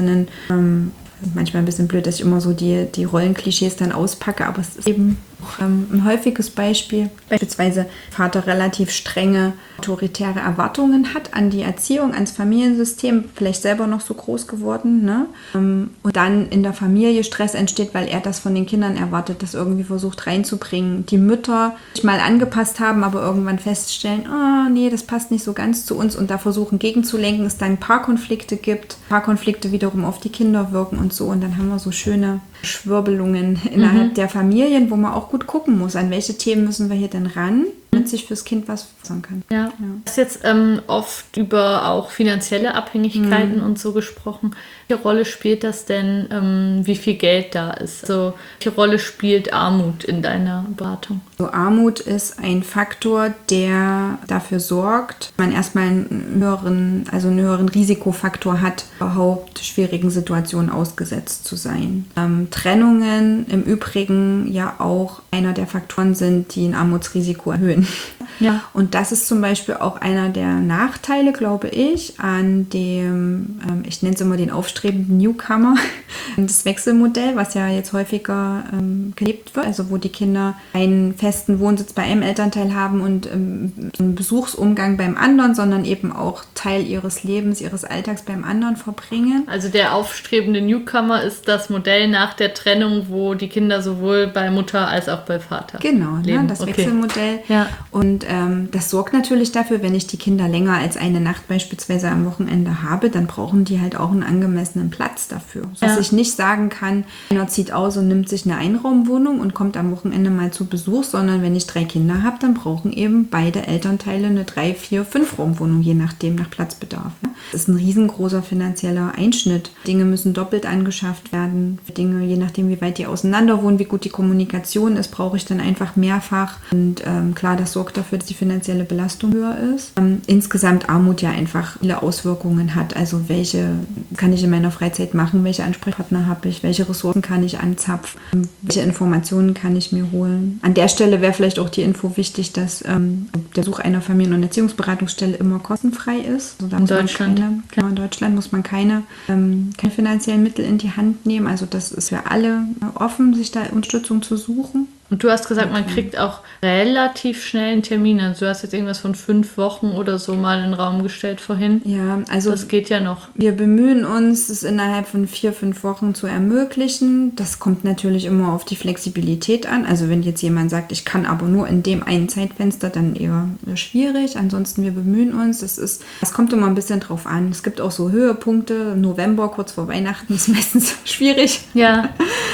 manchmal ein bisschen blöd, dass ich immer so die Rollenklischees dann auspacke, aber es ist eben auch ein häufiges Beispiel. Beispielsweise Vater relativ strenge autoritäre Erwartungen hat an die Erziehung, ans Familiensystem, vielleicht selber noch so groß geworden, ne? Und dann in der Familie Stress entsteht, weil er das von den Kindern erwartet, das irgendwie versucht reinzubringen. Die Mütter sich mal angepasst haben, aber irgendwann feststellen, nee, das passt nicht so ganz zu uns, und da versuchen gegenzulenken, es dann Paarkonflikte gibt, Paarkonflikte wiederum auf die Kinder wirken und so, und dann haben wir so schöne Schwirbelungen innerhalb der Familien, wo man auch gut gucken muss, an welche Themen müssen wir hier denn ran, damit sich fürs Kind was verbessern kann. Ja. Du hast jetzt oft über auch finanzielle Abhängigkeiten und so gesprochen. Welche Rolle spielt das denn, wie viel Geld da ist? Also, welche Rolle spielt Armut in deiner Beratung? So, Armut ist ein Faktor, der dafür sorgt, dass man erstmal einen höheren Risikofaktor hat, überhaupt schwierigen Situationen ausgesetzt zu sein. Trennungen im Übrigen ja auch einer der Faktoren sind, die ein Armutsrisiko erhöhen. Ja. Und das ist zum Beispiel auch einer der Nachteile, glaube ich, an dem, ich nenne es immer den aufstrebenden Newcomer, das Wechselmodell, was ja jetzt häufiger gelebt wird, also wo die Kinder einen festen Wohnsitz bei einem Elternteil haben und einen Besuchsumgang beim anderen, sondern eben auch Teil ihres Lebens, ihres Alltags beim anderen verbringen. Also der aufstrebende Newcomer ist das Modell nach der Trennung, wo die Kinder sowohl bei Mutter als auch bei Vater leben. Ne, das Wechselmodell. Ja. Und das sorgt natürlich dafür, wenn ich die Kinder länger als eine Nacht beispielsweise am Wochenende habe, dann brauchen die halt auch einen angemessenen Platz dafür. Dass ich nicht sagen kann, einer zieht aus und nimmt sich eine Einraumwohnung und kommt am Wochenende mal zu Besuch, sondern wenn ich 3 Kinder habe, dann brauchen eben beide Elternteile eine 3-, 4-, 5-Raumwohnung, je nachdem, nach Platzbedarf. Das ist ein riesengroßer finanzieller Einschnitt. Dinge müssen doppelt angeschafft werden. Dinge, je nachdem, wie weit die auseinander wohnen, wie gut die Kommunikation ist, brauche ich dann einfach mehrfach. Und klar, das sorgt dafür, dass die finanzielle Belastung höher ist. Insgesamt Armut ja einfach viele Auswirkungen hat. Also welche kann ich in meiner Freizeit machen, welche Ansprechpartner habe ich, welche Ressourcen kann ich anzapfen, welche Informationen kann ich mir holen. An der Stelle wäre vielleicht auch die Info wichtig, dass der Besuch einer Familien- und Erziehungsberatungsstelle immer kostenfrei ist. Also da in Deutschland. In Deutschland muss man keine finanziellen Mittel in die Hand nehmen. Also das ist für alle offen, sich da Unterstützung zu suchen. Und du hast gesagt, man kriegt auch relativ schnell einen Termin. Also du hast jetzt irgendwas von 5 Wochen oder so mal in den Raum gestellt vorhin. Ja, also das geht ja noch. Wir bemühen uns, es innerhalb von 4-5 Wochen zu ermöglichen. Das kommt natürlich immer auf die Flexibilität an. Also wenn jetzt jemand sagt, ich kann aber nur in dem einen Zeitfenster, dann eher schwierig. Ansonsten, wir bemühen uns. Es kommt immer ein bisschen drauf an. Es gibt auch so Höhepunkte. November, kurz vor Weihnachten, ist meistens schwierig. Ja.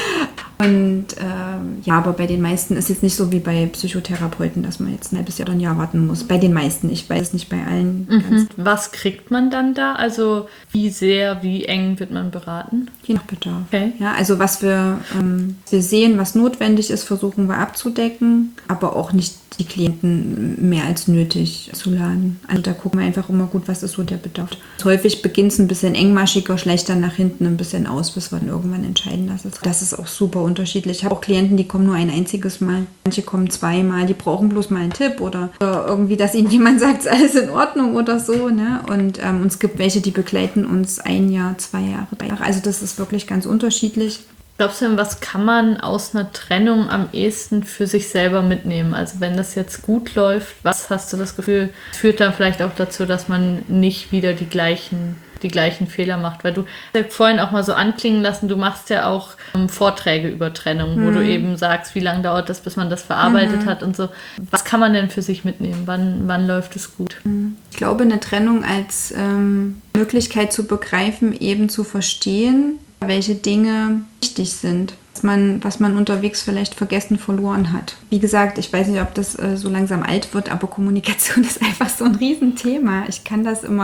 Und aber bei den meisten ist jetzt nicht so wie bei Psychotherapeuten, dass man jetzt ein halbes Jahr oder ein Jahr warten muss. Bei den meisten, ich weiß es nicht bei allen. Was kriegt man dann da? Also wie eng wird man beraten? Je nach Bedarf. Okay. Ja, also was wir sehen, was notwendig ist, versuchen wir abzudecken, aber auch nicht die Klienten mehr als nötig zu laden. Also da gucken wir einfach immer gut, was ist so der Bedarf. Häufig beginnt es ein bisschen engmaschiger, schleicht dann nach hinten ein bisschen aus, bis wir dann irgendwann entscheiden lassen. Das ist auch super unterschiedlich. Ich habe auch Klienten, die kommen nur ein einziges Mal. Manche kommen 2-mal, die brauchen bloß mal einen Tipp oder irgendwie, dass ihnen jemand sagt, ist alles in Ordnung oder so. Ne? Und es gibt welche, die begleiten uns 1 Jahr, 2 Jahre, 3 Jahre. Also das ist wirklich ganz unterschiedlich. Glaubst du denn, was kann man aus einer Trennung am ehesten für sich selber mitnehmen? Also wenn das jetzt gut läuft, was hast du das Gefühl, führt dann vielleicht auch dazu, dass man nicht wieder die gleichen Fehler macht? Weil du hast ja vorhin auch mal so anklingen lassen, du machst ja auch Vorträge über Trennung, wo du eben sagst, wie lange dauert das, bis man das verarbeitet hat und so. Was kann man denn für sich mitnehmen? Wann läuft es gut? Ich glaube, eine Trennung als Möglichkeit zu begreifen, eben zu verstehen, welche Dinge wichtig sind, was man unterwegs vielleicht verloren hat. Wie gesagt, ich weiß nicht, ob das so langsam alt wird, aber Kommunikation ist einfach so ein Riesenthema. Ich kann das immer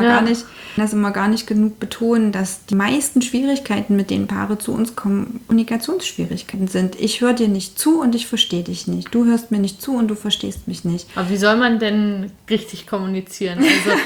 gar nicht genug betonen, dass die meisten Schwierigkeiten, mit denen Paare zu uns kommen, Kommunikationsschwierigkeiten sind. Ich höre dir nicht zu und ich verstehe dich nicht. Du hörst mir nicht zu und du verstehst mich nicht. Aber wie soll man denn richtig kommunizieren? Also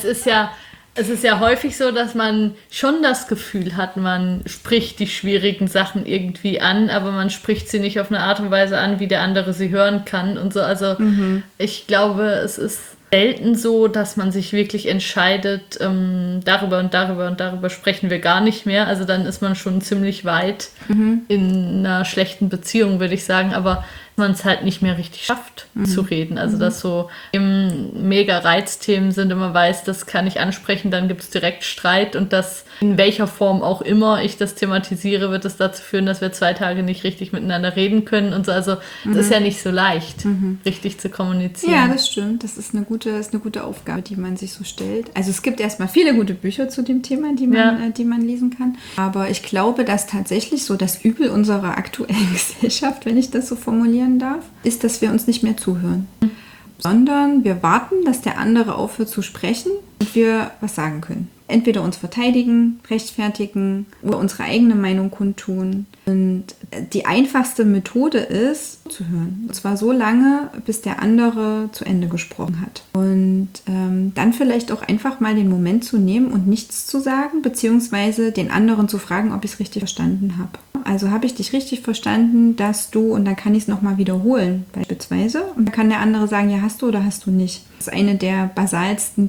es ist ja häufig so, dass man schon das Gefühl hat, man spricht die schwierigen Sachen irgendwie an, aber man spricht sie nicht auf eine Art und Weise an, wie der andere sie hören kann und so. Also ich glaube, es ist selten so, dass man sich wirklich entscheidet, darüber und darüber und darüber sprechen wir gar nicht mehr. Also dann ist man schon ziemlich weit in einer schlechten Beziehung, würde ich sagen, aber man es halt nicht mehr richtig schafft zu reden. Also dass so mega Reizthemen sind und man weiß, das kann ich ansprechen, dann gibt es direkt Streit und das in welcher Form auch immer ich das thematisiere, wird es dazu führen, dass wir 2 Tage nicht richtig miteinander reden können und so. Also es ist ja nicht so leicht, richtig zu kommunizieren. Ja, das stimmt. Das ist eine gute Aufgabe, die man sich so stellt. Also es gibt erstmal viele gute Bücher zu dem Thema, die man lesen kann. Aber ich glaube, dass tatsächlich so das Übel unserer aktuellen Gesellschaft, wenn ich das so formulieren darf, ist, dass wir uns nicht mehr zuhören. Sondern wir warten, dass der andere aufhört zu sprechen und wir was sagen können. Entweder uns verteidigen, rechtfertigen oder unsere eigene Meinung kundtun. Und die einfachste Methode ist, zuhören. Und zwar so lange, bis der andere zu Ende gesprochen hat. Und dann vielleicht auch einfach mal den Moment zu nehmen und nichts zu sagen, beziehungsweise den anderen zu fragen, ob ich es richtig verstanden habe. Also habe ich dich richtig verstanden, dass du, und dann kann ich es nochmal wiederholen beispielsweise. Und dann kann der andere sagen, ja, hast du oder hast du nicht. Das ist eine der basalsten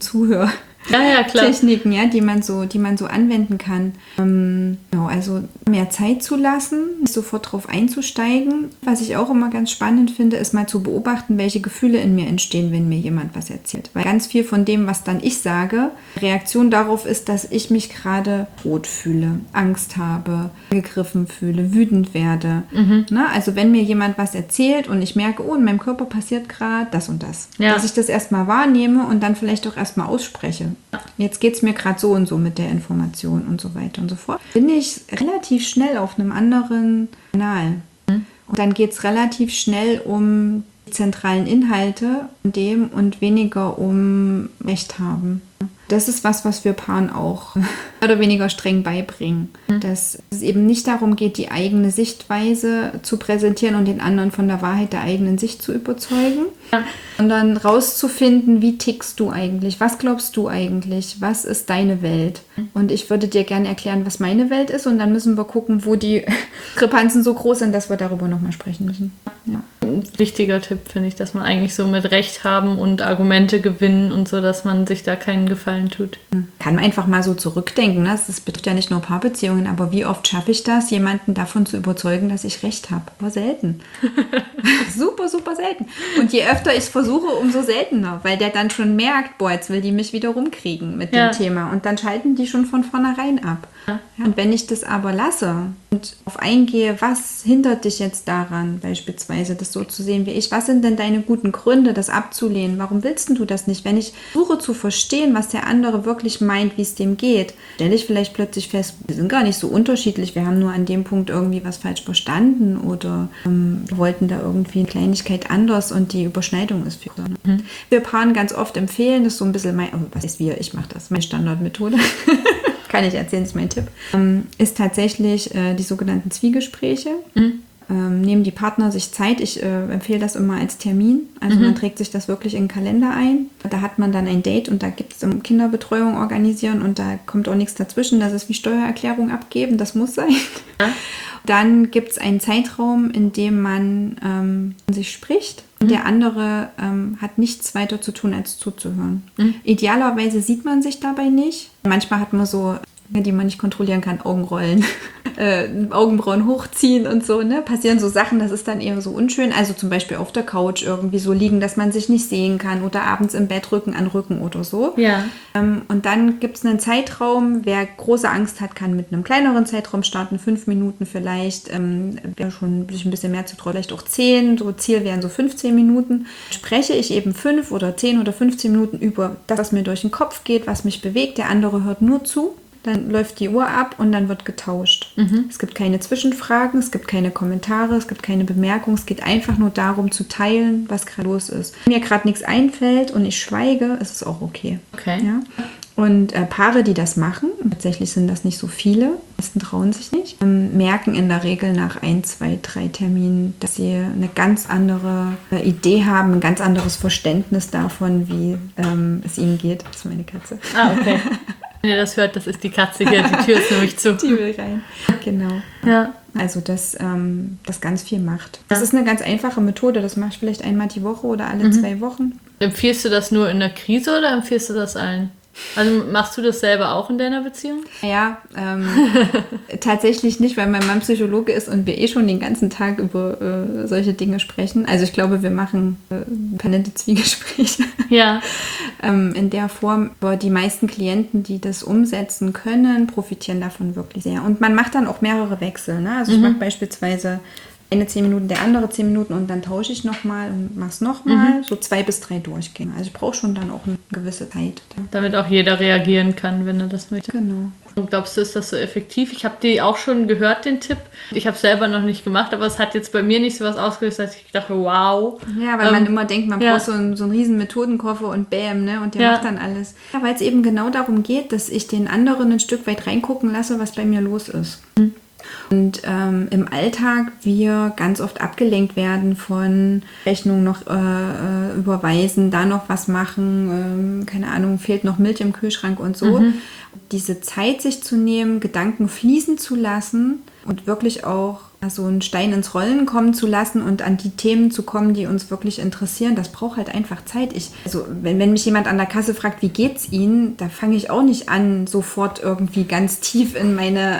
Techniken, die man so anwenden kann. Also mehr Zeit zu lassen, nicht sofort drauf einzusteigen. Was ich auch immer ganz spannend finde, ist mal zu beobachten, welche Gefühle in mir entstehen, wenn mir jemand was erzählt. Weil ganz viel von dem, was dann ich sage, Reaktion darauf ist, dass ich mich gerade rot fühle, Angst habe, angegriffen fühle, wütend werde. Also wenn mir jemand was erzählt und ich merke, in meinem Körper passiert gerade das und das. Ja. Dass ich das erstmal wahrnehme und dann vielleicht auch erstmal ausspreche. Jetzt geht es mir gerade so und so mit der Information und so weiter und so fort. Bin ich relativ schnell auf einem anderen Kanal. Und dann geht es relativ schnell um die zentralen Inhalte und weniger um Recht haben. Das ist was wir Paaren auch mehr oder weniger streng beibringen. Dass es eben nicht darum geht, die eigene Sichtweise zu präsentieren und den anderen von der Wahrheit der eigenen Sicht zu überzeugen, sondern rauszufinden, wie tickst du eigentlich, was glaubst du eigentlich, was ist deine Welt? Und ich würde dir gerne erklären, was meine Welt ist und dann müssen wir gucken, wo die Diskrepanzen so groß sind, dass wir darüber nochmal sprechen müssen. Ja. Ein wichtiger Tipp, finde ich, dass man eigentlich so mit Recht haben und Argumente gewinnen und so, dass man sich da keinen Gefallen gefallen tut. Kann man einfach mal so zurückdenken. Ne? Das betrifft ja nicht nur Paarbeziehungen, aber wie oft schaffe ich das, jemanden davon zu überzeugen, dass ich recht habe? Aber selten. Super, super selten. Und je öfter ich es versuche, umso seltener, weil der dann schon merkt, boah, jetzt will die mich wieder rumkriegen mit dem Thema. Und dann schalten die schon von vornherein ab. Ja. Und wenn ich das aber lasse und auf eingehe, was hindert dich jetzt daran, beispielsweise das so zu sehen wie ich, was sind denn deine guten Gründe, das abzulehnen? Warum willst du das nicht? Wenn ich versuche zu verstehen, was der andere wirklich meint, wie es dem geht, stelle ich vielleicht plötzlich fest, wir sind gar nicht so unterschiedlich, wir haben nur an dem Punkt irgendwie was falsch verstanden oder wir wollten da irgendwie eine Kleinigkeit anders und die Überschneidung ist viel größer. Ne? Wir Paaren ganz oft empfehlen, das ist so ein bisschen was ist wir, ich mache das, meine Standardmethode. Kann ich erzählen, ist mein Tipp, ist tatsächlich die sogenannten Zwiegespräche. Nehmen die Partner sich Zeit. Ich empfehle das immer als Termin. Also man trägt sich das wirklich in den Kalender ein. Da hat man dann ein Date und da gibt es Kinderbetreuung organisieren und da kommt auch nichts dazwischen. Das ist wie Steuererklärung abgeben, das muss sein. Ja. Dann gibt es einen Zeitraum, in dem man sich spricht. Und der andere hat nichts weiter zu tun, als zuzuhören. Idealerweise sieht man sich dabei nicht. Manchmal hat man so, die man nicht kontrollieren kann, Augenrollen, Augenbrauen hochziehen und so, ne? Passieren so Sachen, das ist dann eher so unschön. Also zum Beispiel auf der Couch irgendwie so liegen, dass man sich nicht sehen kann oder abends im Bett Rücken an Rücken oder so. Ja. Und dann gibt es einen Zeitraum, wer große Angst hat, kann mit einem kleineren Zeitraum starten, 5 Minuten vielleicht. Wer schon sich ein bisschen mehr zu trauen, vielleicht auch 10, so Ziel wären so 15 Minuten. Spreche ich eben 5 oder 10 oder 15 Minuten über das, was mir durch den Kopf geht, was mich bewegt, der andere hört nur zu. Dann läuft die Uhr ab und dann wird getauscht. Es gibt keine Zwischenfragen, es gibt keine Kommentare, es gibt keine Bemerkungen. Es geht einfach nur darum zu teilen, was gerade los ist. Wenn mir gerade nichts einfällt und ich schweige, ist es auch okay. Ja? Und Paare, die das machen, tatsächlich sind das nicht so viele, die meisten trauen sich nicht, merken in der Regel nach 1, 2, 3 Terminen, dass sie eine ganz andere Idee haben, ein ganz anderes Verständnis davon, wie es ihnen geht. Das ist meine Katze. Ah, okay. Wenn ihr das hört, das ist die Katze hier, die Tür ist nämlich zu. Die will rein. Genau. Ja. Also das ganz viel macht. Das ist eine ganz einfache Methode, das mache ich vielleicht einmal die Woche oder alle 2 Wochen. Empfiehlst du das nur in der Krise oder empfiehlst du das allen? Also machst du das selber auch in deiner Beziehung? Ja, tatsächlich nicht, weil mein Mann Psychologe ist und wir schon den ganzen Tag über solche Dinge sprechen. Also ich glaube, wir machen permanente Zwiegespräche. Ja. In der Form, aber die meisten Klienten, die das umsetzen können, profitieren davon wirklich sehr. Und man macht dann auch mehrere Wechsel. Ne? Also ich mache beispielsweise eine 10 Minuten, der andere 10 Minuten und dann tausche ich nochmal und mache es nochmal. So 2 bis 3 Durchgänge. Also ich brauche schon dann auch eine gewisse Zeit. Damit auch jeder reagieren kann, wenn er das möchte. Genau. Und glaubst du, ist das so effektiv? Ich habe die auch schon gehört, den Tipp. Ich habe es selber noch nicht gemacht, aber es hat jetzt bei mir nicht so was ausgelöst, dass ich dachte, wow. Ja, weil man immer denkt, man braucht so einen riesen Methodenkoffer und bäm, ne? Und der macht dann alles. Ja, weil es eben genau darum geht, dass ich den anderen ein Stück weit reingucken lasse, was bei mir los ist. Und im Alltag wir ganz oft abgelenkt werden von Rechnung noch überweisen, da noch was machen, keine Ahnung, fehlt noch Milch im Kühlschrank und so. Diese Zeit sich zu nehmen, Gedanken fließen zu lassen und wirklich auch so einen Stein ins Rollen kommen zu lassen und an die Themen zu kommen, die uns wirklich interessieren, das braucht halt einfach Zeit. Wenn mich jemand an der Kasse fragt, wie geht's Ihnen, da fange ich auch nicht an, sofort irgendwie ganz tief in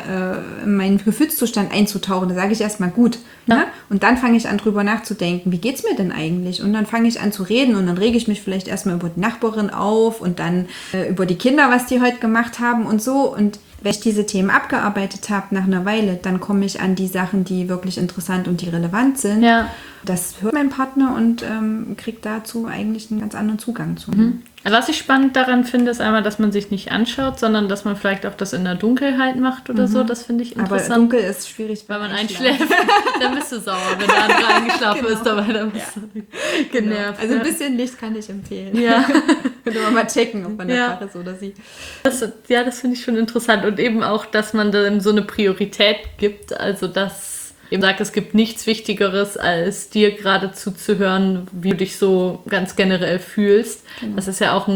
meinen Gefühlszustand einzutauchen. Da sage ich erstmal gut. Ja. Ne? Und dann fange ich an, drüber nachzudenken, wie geht's mir denn eigentlich? Und dann fange ich an zu reden und dann rege ich mich vielleicht erstmal über die Nachbarin auf und dann über die Kinder, was die heute gemacht haben und so. Und wenn ich diese Themen abgearbeitet habe nach einer Weile, dann komme ich an die Sachen, die wirklich interessant und die relevant sind. Ja. Das hört mein Partner und kriegt dazu eigentlich einen ganz anderen Zugang zu. Was ich spannend daran finde, ist einmal, dass man sich nicht anschaut, sondern dass man vielleicht auch das in der Dunkelheit macht oder so. Das finde ich interessant. Aber dunkel ist schwierig, weil man einschläft. Dann bist du sauer, wenn der andere eingeschlafen ist, dabei dann bist du genervt. Also ein bisschen Licht kann ich empfehlen. Ja. Könnte man mal checken, ob man das wach ist oder sie. Das finde ich schon interessant. Und eben auch, dass man dann so eine Priorität gibt. Also, dass eben sagt, es gibt nichts Wichtigeres, als dir gerade zuzuhören, wie du dich so ganz generell fühlst. Genau. Das ist ja auch ein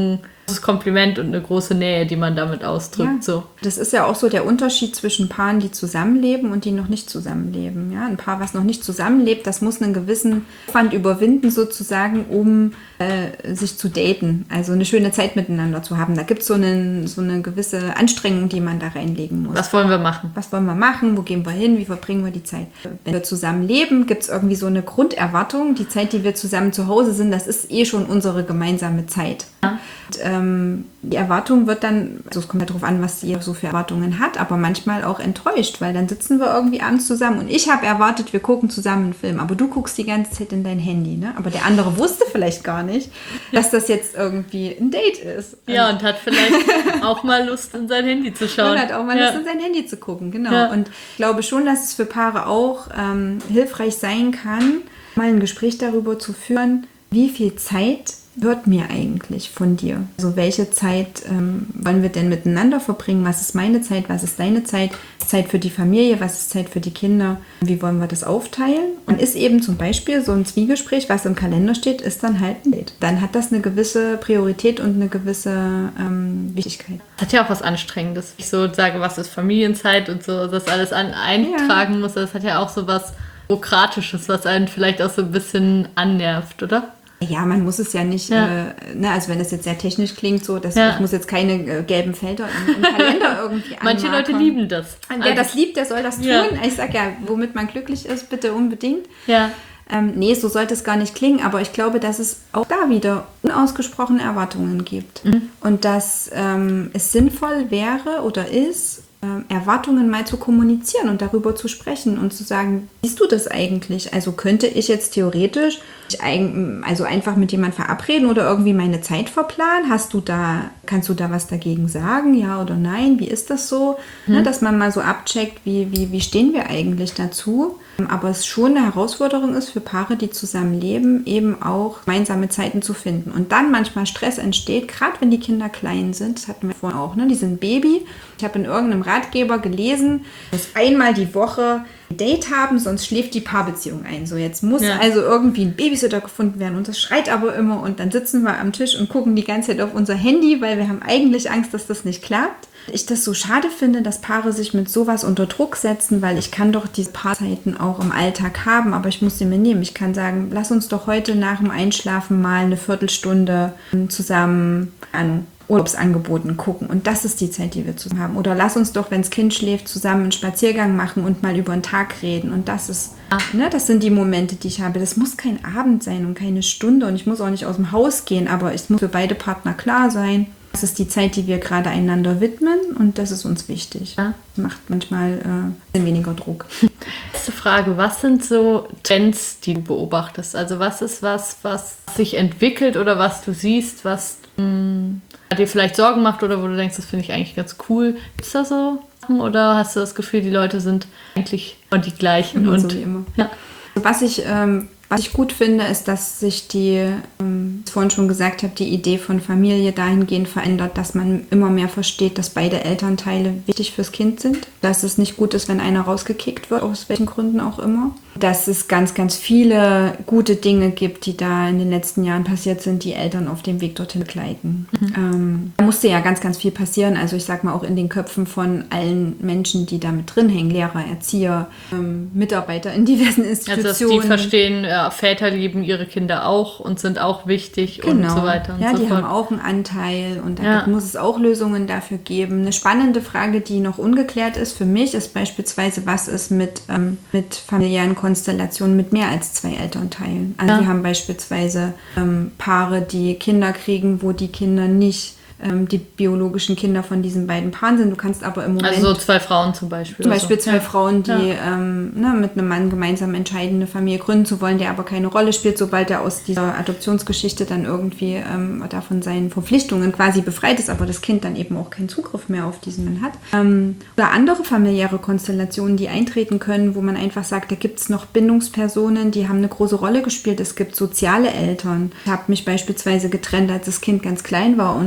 großes Kompliment und eine große Nähe, die man damit ausdrückt. Ja. So. Das ist ja auch so der Unterschied zwischen Paaren, die zusammenleben und die noch nicht zusammenleben. Ja? Ein Paar, was noch nicht zusammenlebt, das muss einen gewissen Aufwand überwinden, sozusagen, um sich zu daten, also eine schöne Zeit miteinander zu haben. Da gibt es so eine gewisse Anstrengung, die man da reinlegen muss. Was wollen wir machen? Was wollen wir machen? Wo gehen wir hin? Wie verbringen wir die Zeit? Wenn wir zusammen leben, gibt es irgendwie so eine Grunderwartung. Die Zeit, die wir zusammen zu Hause sind, das ist eh schon unsere gemeinsame Zeit. Ja. Und, die Erwartung wird dann, also es kommt ja darauf an, was sie so für Erwartungen hat, aber manchmal auch enttäuscht, weil dann sitzen wir irgendwie abends zusammen und ich habe erwartet, wir gucken zusammen einen Film, aber du guckst die ganze Zeit in dein Handy, ne? Aber der andere wusste vielleicht gar nicht, dass das jetzt irgendwie ein Date ist. Ja, und hat vielleicht auch mal Lust, in sein Handy zu schauen. Und hat auch mal Lust, in sein Handy zu gucken, genau. Ja. Und ich glaube schon, dass es für Paare auch hilfreich sein kann, mal ein Gespräch darüber zu führen, wie viel Zeit wird mir eigentlich von dir? Also welche Zeit wollen wir denn miteinander verbringen? Was ist meine Zeit? Was ist deine Zeit? Zeit für die Familie? Was ist Zeit für die Kinder? Wie wollen wir das aufteilen? Und ist eben zum Beispiel so ein Zwiegespräch, was im Kalender steht, ist dann halt ein Date. Dann hat das eine gewisse Priorität und eine gewisse Wichtigkeit. Das hat ja auch was Anstrengendes. Ich so sage, was ist Familienzeit und so, das alles eintragen muss. Das hat ja auch so was Bürokratisches, was einen vielleicht auch so ein bisschen annervt, oder? Ja, man muss es ja nicht, also wenn das jetzt sehr technisch klingt, so, ich muss jetzt keine gelben Felder im Kalender irgendwie anmarkern. Manche Leute lieben das. Wer das liebt, der soll das tun. Ja. Ich sage ja, womit man glücklich ist, bitte unbedingt. Ja. Nee, so sollte es gar nicht klingen, aber ich glaube, dass es auch da wieder unausgesprochene Erwartungen gibt. Mhm. Und dass es sinnvoll wäre oder ist, Erwartungen mal zu kommunizieren und darüber zu sprechen und zu sagen, siehst du das eigentlich? Also könnte ich jetzt theoretisch also einfach mit jemandem verabreden oder irgendwie meine Zeit verplanen? Kannst du da was dagegen sagen? Ja oder nein? Wie ist das so? Ne, dass man mal so abcheckt, wie stehen wir eigentlich dazu? Aber es schon eine Herausforderung ist für Paare, die zusammenleben, eben auch gemeinsame Zeiten zu finden. Und dann manchmal Stress entsteht, gerade wenn die Kinder klein sind, das hatten wir vorhin auch, ne? Die sind Baby. Ich habe in irgendeinem Ratgeber gelesen, dass einmal die Woche ein Date haben, sonst schläft die Paarbeziehung ein. So, jetzt muss also irgendwie ein Babysitter gefunden werden und das schreit aber immer und dann sitzen wir am Tisch und gucken die ganze Zeit auf unser Handy, weil wir haben eigentlich Angst, dass das nicht klappt. Ich das so schade finde, dass Paare sich mit sowas unter Druck setzen, weil ich kann doch diese Paarzeiten auch im Alltag haben, aber ich muss sie mir nehmen. Ich kann sagen, lass uns doch heute nach dem Einschlafen mal eine Viertelstunde zusammen an Urlaubsangeboten gucken und das ist die Zeit, die wir zusammen haben. Oder lass uns doch, wenn das Kind schläft, zusammen einen Spaziergang machen und mal über den Tag reden und das ist, das sind die Momente, die ich habe. Das muss kein Abend sein und keine Stunde und ich muss auch nicht aus dem Haus gehen, aber es muss für beide Partner klar sein, das ist die Zeit, die wir gerade einander widmen und das ist uns wichtig. Ja. Macht manchmal weniger Druck. Letzte Frage, was sind so Trends, die du beobachtest? Also was ist was sich entwickelt oder was du siehst, was dir vielleicht Sorgen macht oder wo du denkst, das finde ich eigentlich ganz cool. Gibt es da so Sachen oder hast du das Gefühl, die Leute sind eigentlich die gleichen? Immer so wie immer. Ja. Was ich gut finde, ist, dass sich ich vorhin schon gesagt habe, die Idee von Familie dahingehend verändert, dass man immer mehr versteht, dass beide Elternteile wichtig fürs Kind sind. Dass es nicht gut ist, wenn einer rausgekickt wird, aus welchen Gründen auch immer. Dass es ganz, ganz viele gute Dinge gibt, die da in den letzten Jahren passiert sind, die Eltern auf dem Weg dorthin begleiten. Da musste ja ganz, ganz viel passieren. Also ich sag mal auch in den Köpfen von allen Menschen, die da mit drin hängen, Lehrer, Erzieher, Mitarbeiter in diversen Institutionen. Also dass die verstehen, Väter lieben ihre Kinder auch und sind auch wichtig und so weiter und so fort. Ja, die haben auch einen Anteil und da muss es auch Lösungen dafür geben. Eine spannende Frage, die noch ungeklärt ist für mich, ist beispielsweise, was ist mit familiären Konstellationen mit mehr als 2 Elternteilen. Also wir haben beispielsweise Paare, die Kinder kriegen, wo die Kinder nicht die biologischen Kinder von diesen beiden Paaren sind. Du kannst aber im Moment... Also so 2 Frauen zum Beispiel. Zum Beispiel 2 Frauen, die mit einem Mann gemeinsam entscheiden, eine Familie gründen zu wollen, der aber keine Rolle spielt, sobald er aus dieser Adoptionsgeschichte dann irgendwie da von seinen Verpflichtungen quasi befreit ist, aber das Kind dann eben auch keinen Zugriff mehr auf diesen Mann hat. Oder andere familiäre Konstellationen, die eintreten können, wo man einfach sagt, da gibt es noch Bindungspersonen, die haben eine große Rolle gespielt. Es gibt soziale Eltern. Ich habe mich beispielsweise getrennt, als das Kind ganz klein war und ich bin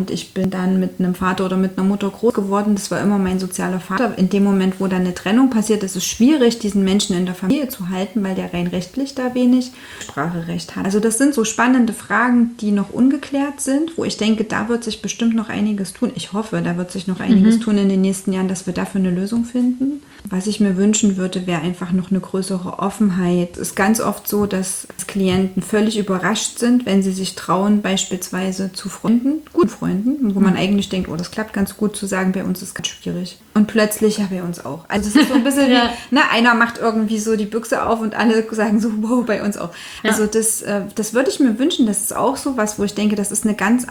bin dann mit einem Vater oder mit einer Mutter groß geworden. Das war immer mein sozialer Vater. In dem Moment, wo dann eine Trennung passiert, ist es schwierig, diesen Menschen in der Familie zu halten, weil der rein rechtlich da wenig Spracherecht hat. Also das sind so spannende Fragen, die noch ungeklärt sind, wo ich denke, da wird sich bestimmt noch einiges tun. Ich hoffe, da wird sich noch einiges tun in den nächsten Jahren, dass wir dafür eine Lösung finden. Was ich mir wünschen würde, wäre einfach noch eine größere Offenheit. Es ist ganz oft so, dass Klienten völlig überrascht sind, wenn sie sich trauen, beispielsweise zu Freunden, guten Freunden, wo man eigentlich denkt, oh, das klappt ganz gut, zu sagen, bei uns ist ganz schwierig. Und plötzlich, ja, bei uns auch. Also es ist so ein bisschen Ja. wie, einer macht irgendwie so die Büchse auf und alle sagen so, wow, bei uns auch. Ja. Also das würde ich mir wünschen, das ist auch so was, wo ich denke, das ist was ganz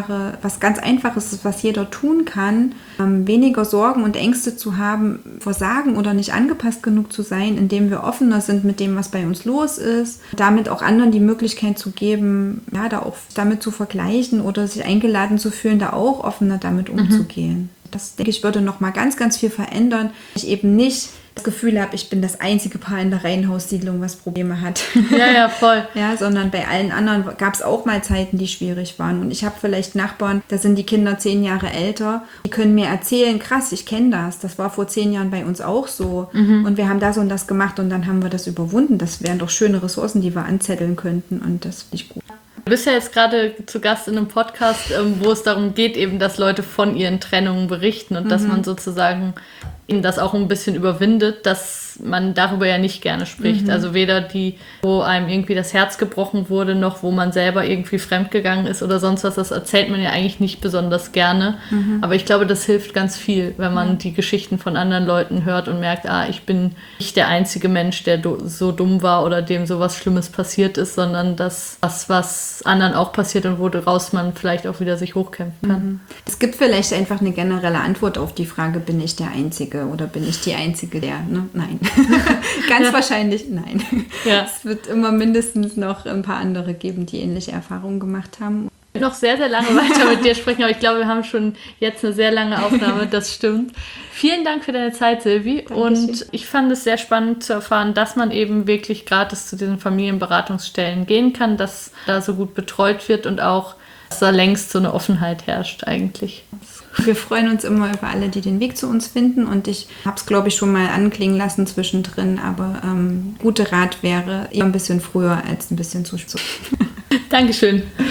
Einfaches, was jeder tun kann, weniger Sorgen und Ängste zu haben, Versagen oder nicht angepasst genug zu sein, indem wir offener sind mit dem, was bei uns los ist, damit auch anderen die Möglichkeit zu geben, ja, da auch damit zu vergleichen oder sich eingeladen zu fühlen, da auch offener damit umzugehen. Das, denke ich, würde noch mal ganz, ganz viel verändern. Ich eben nicht das Gefühl habe, ich bin das einzige Paar in der Reihenhaussiedlung, was Probleme hat. Ja, voll. Ja, sondern bei allen anderen gab es auch mal Zeiten, die schwierig waren. Und ich habe vielleicht Nachbarn, da sind die Kinder 10 Jahre älter, die können mir erzählen, krass, ich kenne das. Das war vor 10 Jahren bei uns auch so. Und wir haben das und das gemacht und dann haben wir das überwunden. Das wären doch schöne Ressourcen, die wir anzetteln könnten. Und das finde ich gut. Du bist ja jetzt gerade zu Gast in einem Podcast, wo es darum geht, eben, dass Leute von ihren Trennungen berichten und dass man sozusagen ihnen das auch ein bisschen überwindet, dass man darüber ja nicht gerne spricht. Also weder die, wo einem irgendwie das Herz gebrochen wurde, noch wo man selber irgendwie fremdgegangen ist oder sonst was. Das erzählt man ja eigentlich nicht besonders gerne. Aber ich glaube, das hilft ganz viel, wenn man die Geschichten von anderen Leuten hört und merkt, ich bin nicht der einzige Mensch, der so dumm war oder dem sowas Schlimmes passiert ist, sondern das, was anderen auch passiert und woraus man vielleicht auch wieder sich hochkämpfen kann. Es gibt vielleicht einfach eine generelle Antwort auf die Frage, bin ich der Einzige oder bin ich die Einzige, der, ne? Nein. Ganz wahrscheinlich nein. Ja. Es wird immer mindestens noch ein paar andere geben, die ähnliche Erfahrungen gemacht haben. Ich will noch sehr, sehr lange weiter mit dir sprechen, aber ich glaube, wir haben schon jetzt eine sehr lange Aufnahme, das stimmt. Vielen Dank für deine Zeit, Silvi. Und ich fand es sehr spannend zu erfahren, dass man eben wirklich gratis zu diesen Familienberatungsstellen gehen kann, dass da so gut betreut wird und auch, dass da längst so eine Offenheit herrscht eigentlich. Wir freuen uns immer über alle, die den Weg zu uns finden und ich habe es, glaube ich, schon mal anklingen lassen zwischendrin, aber guter Rat wäre eher ein bisschen früher als ein bisschen zu spät. Dankeschön.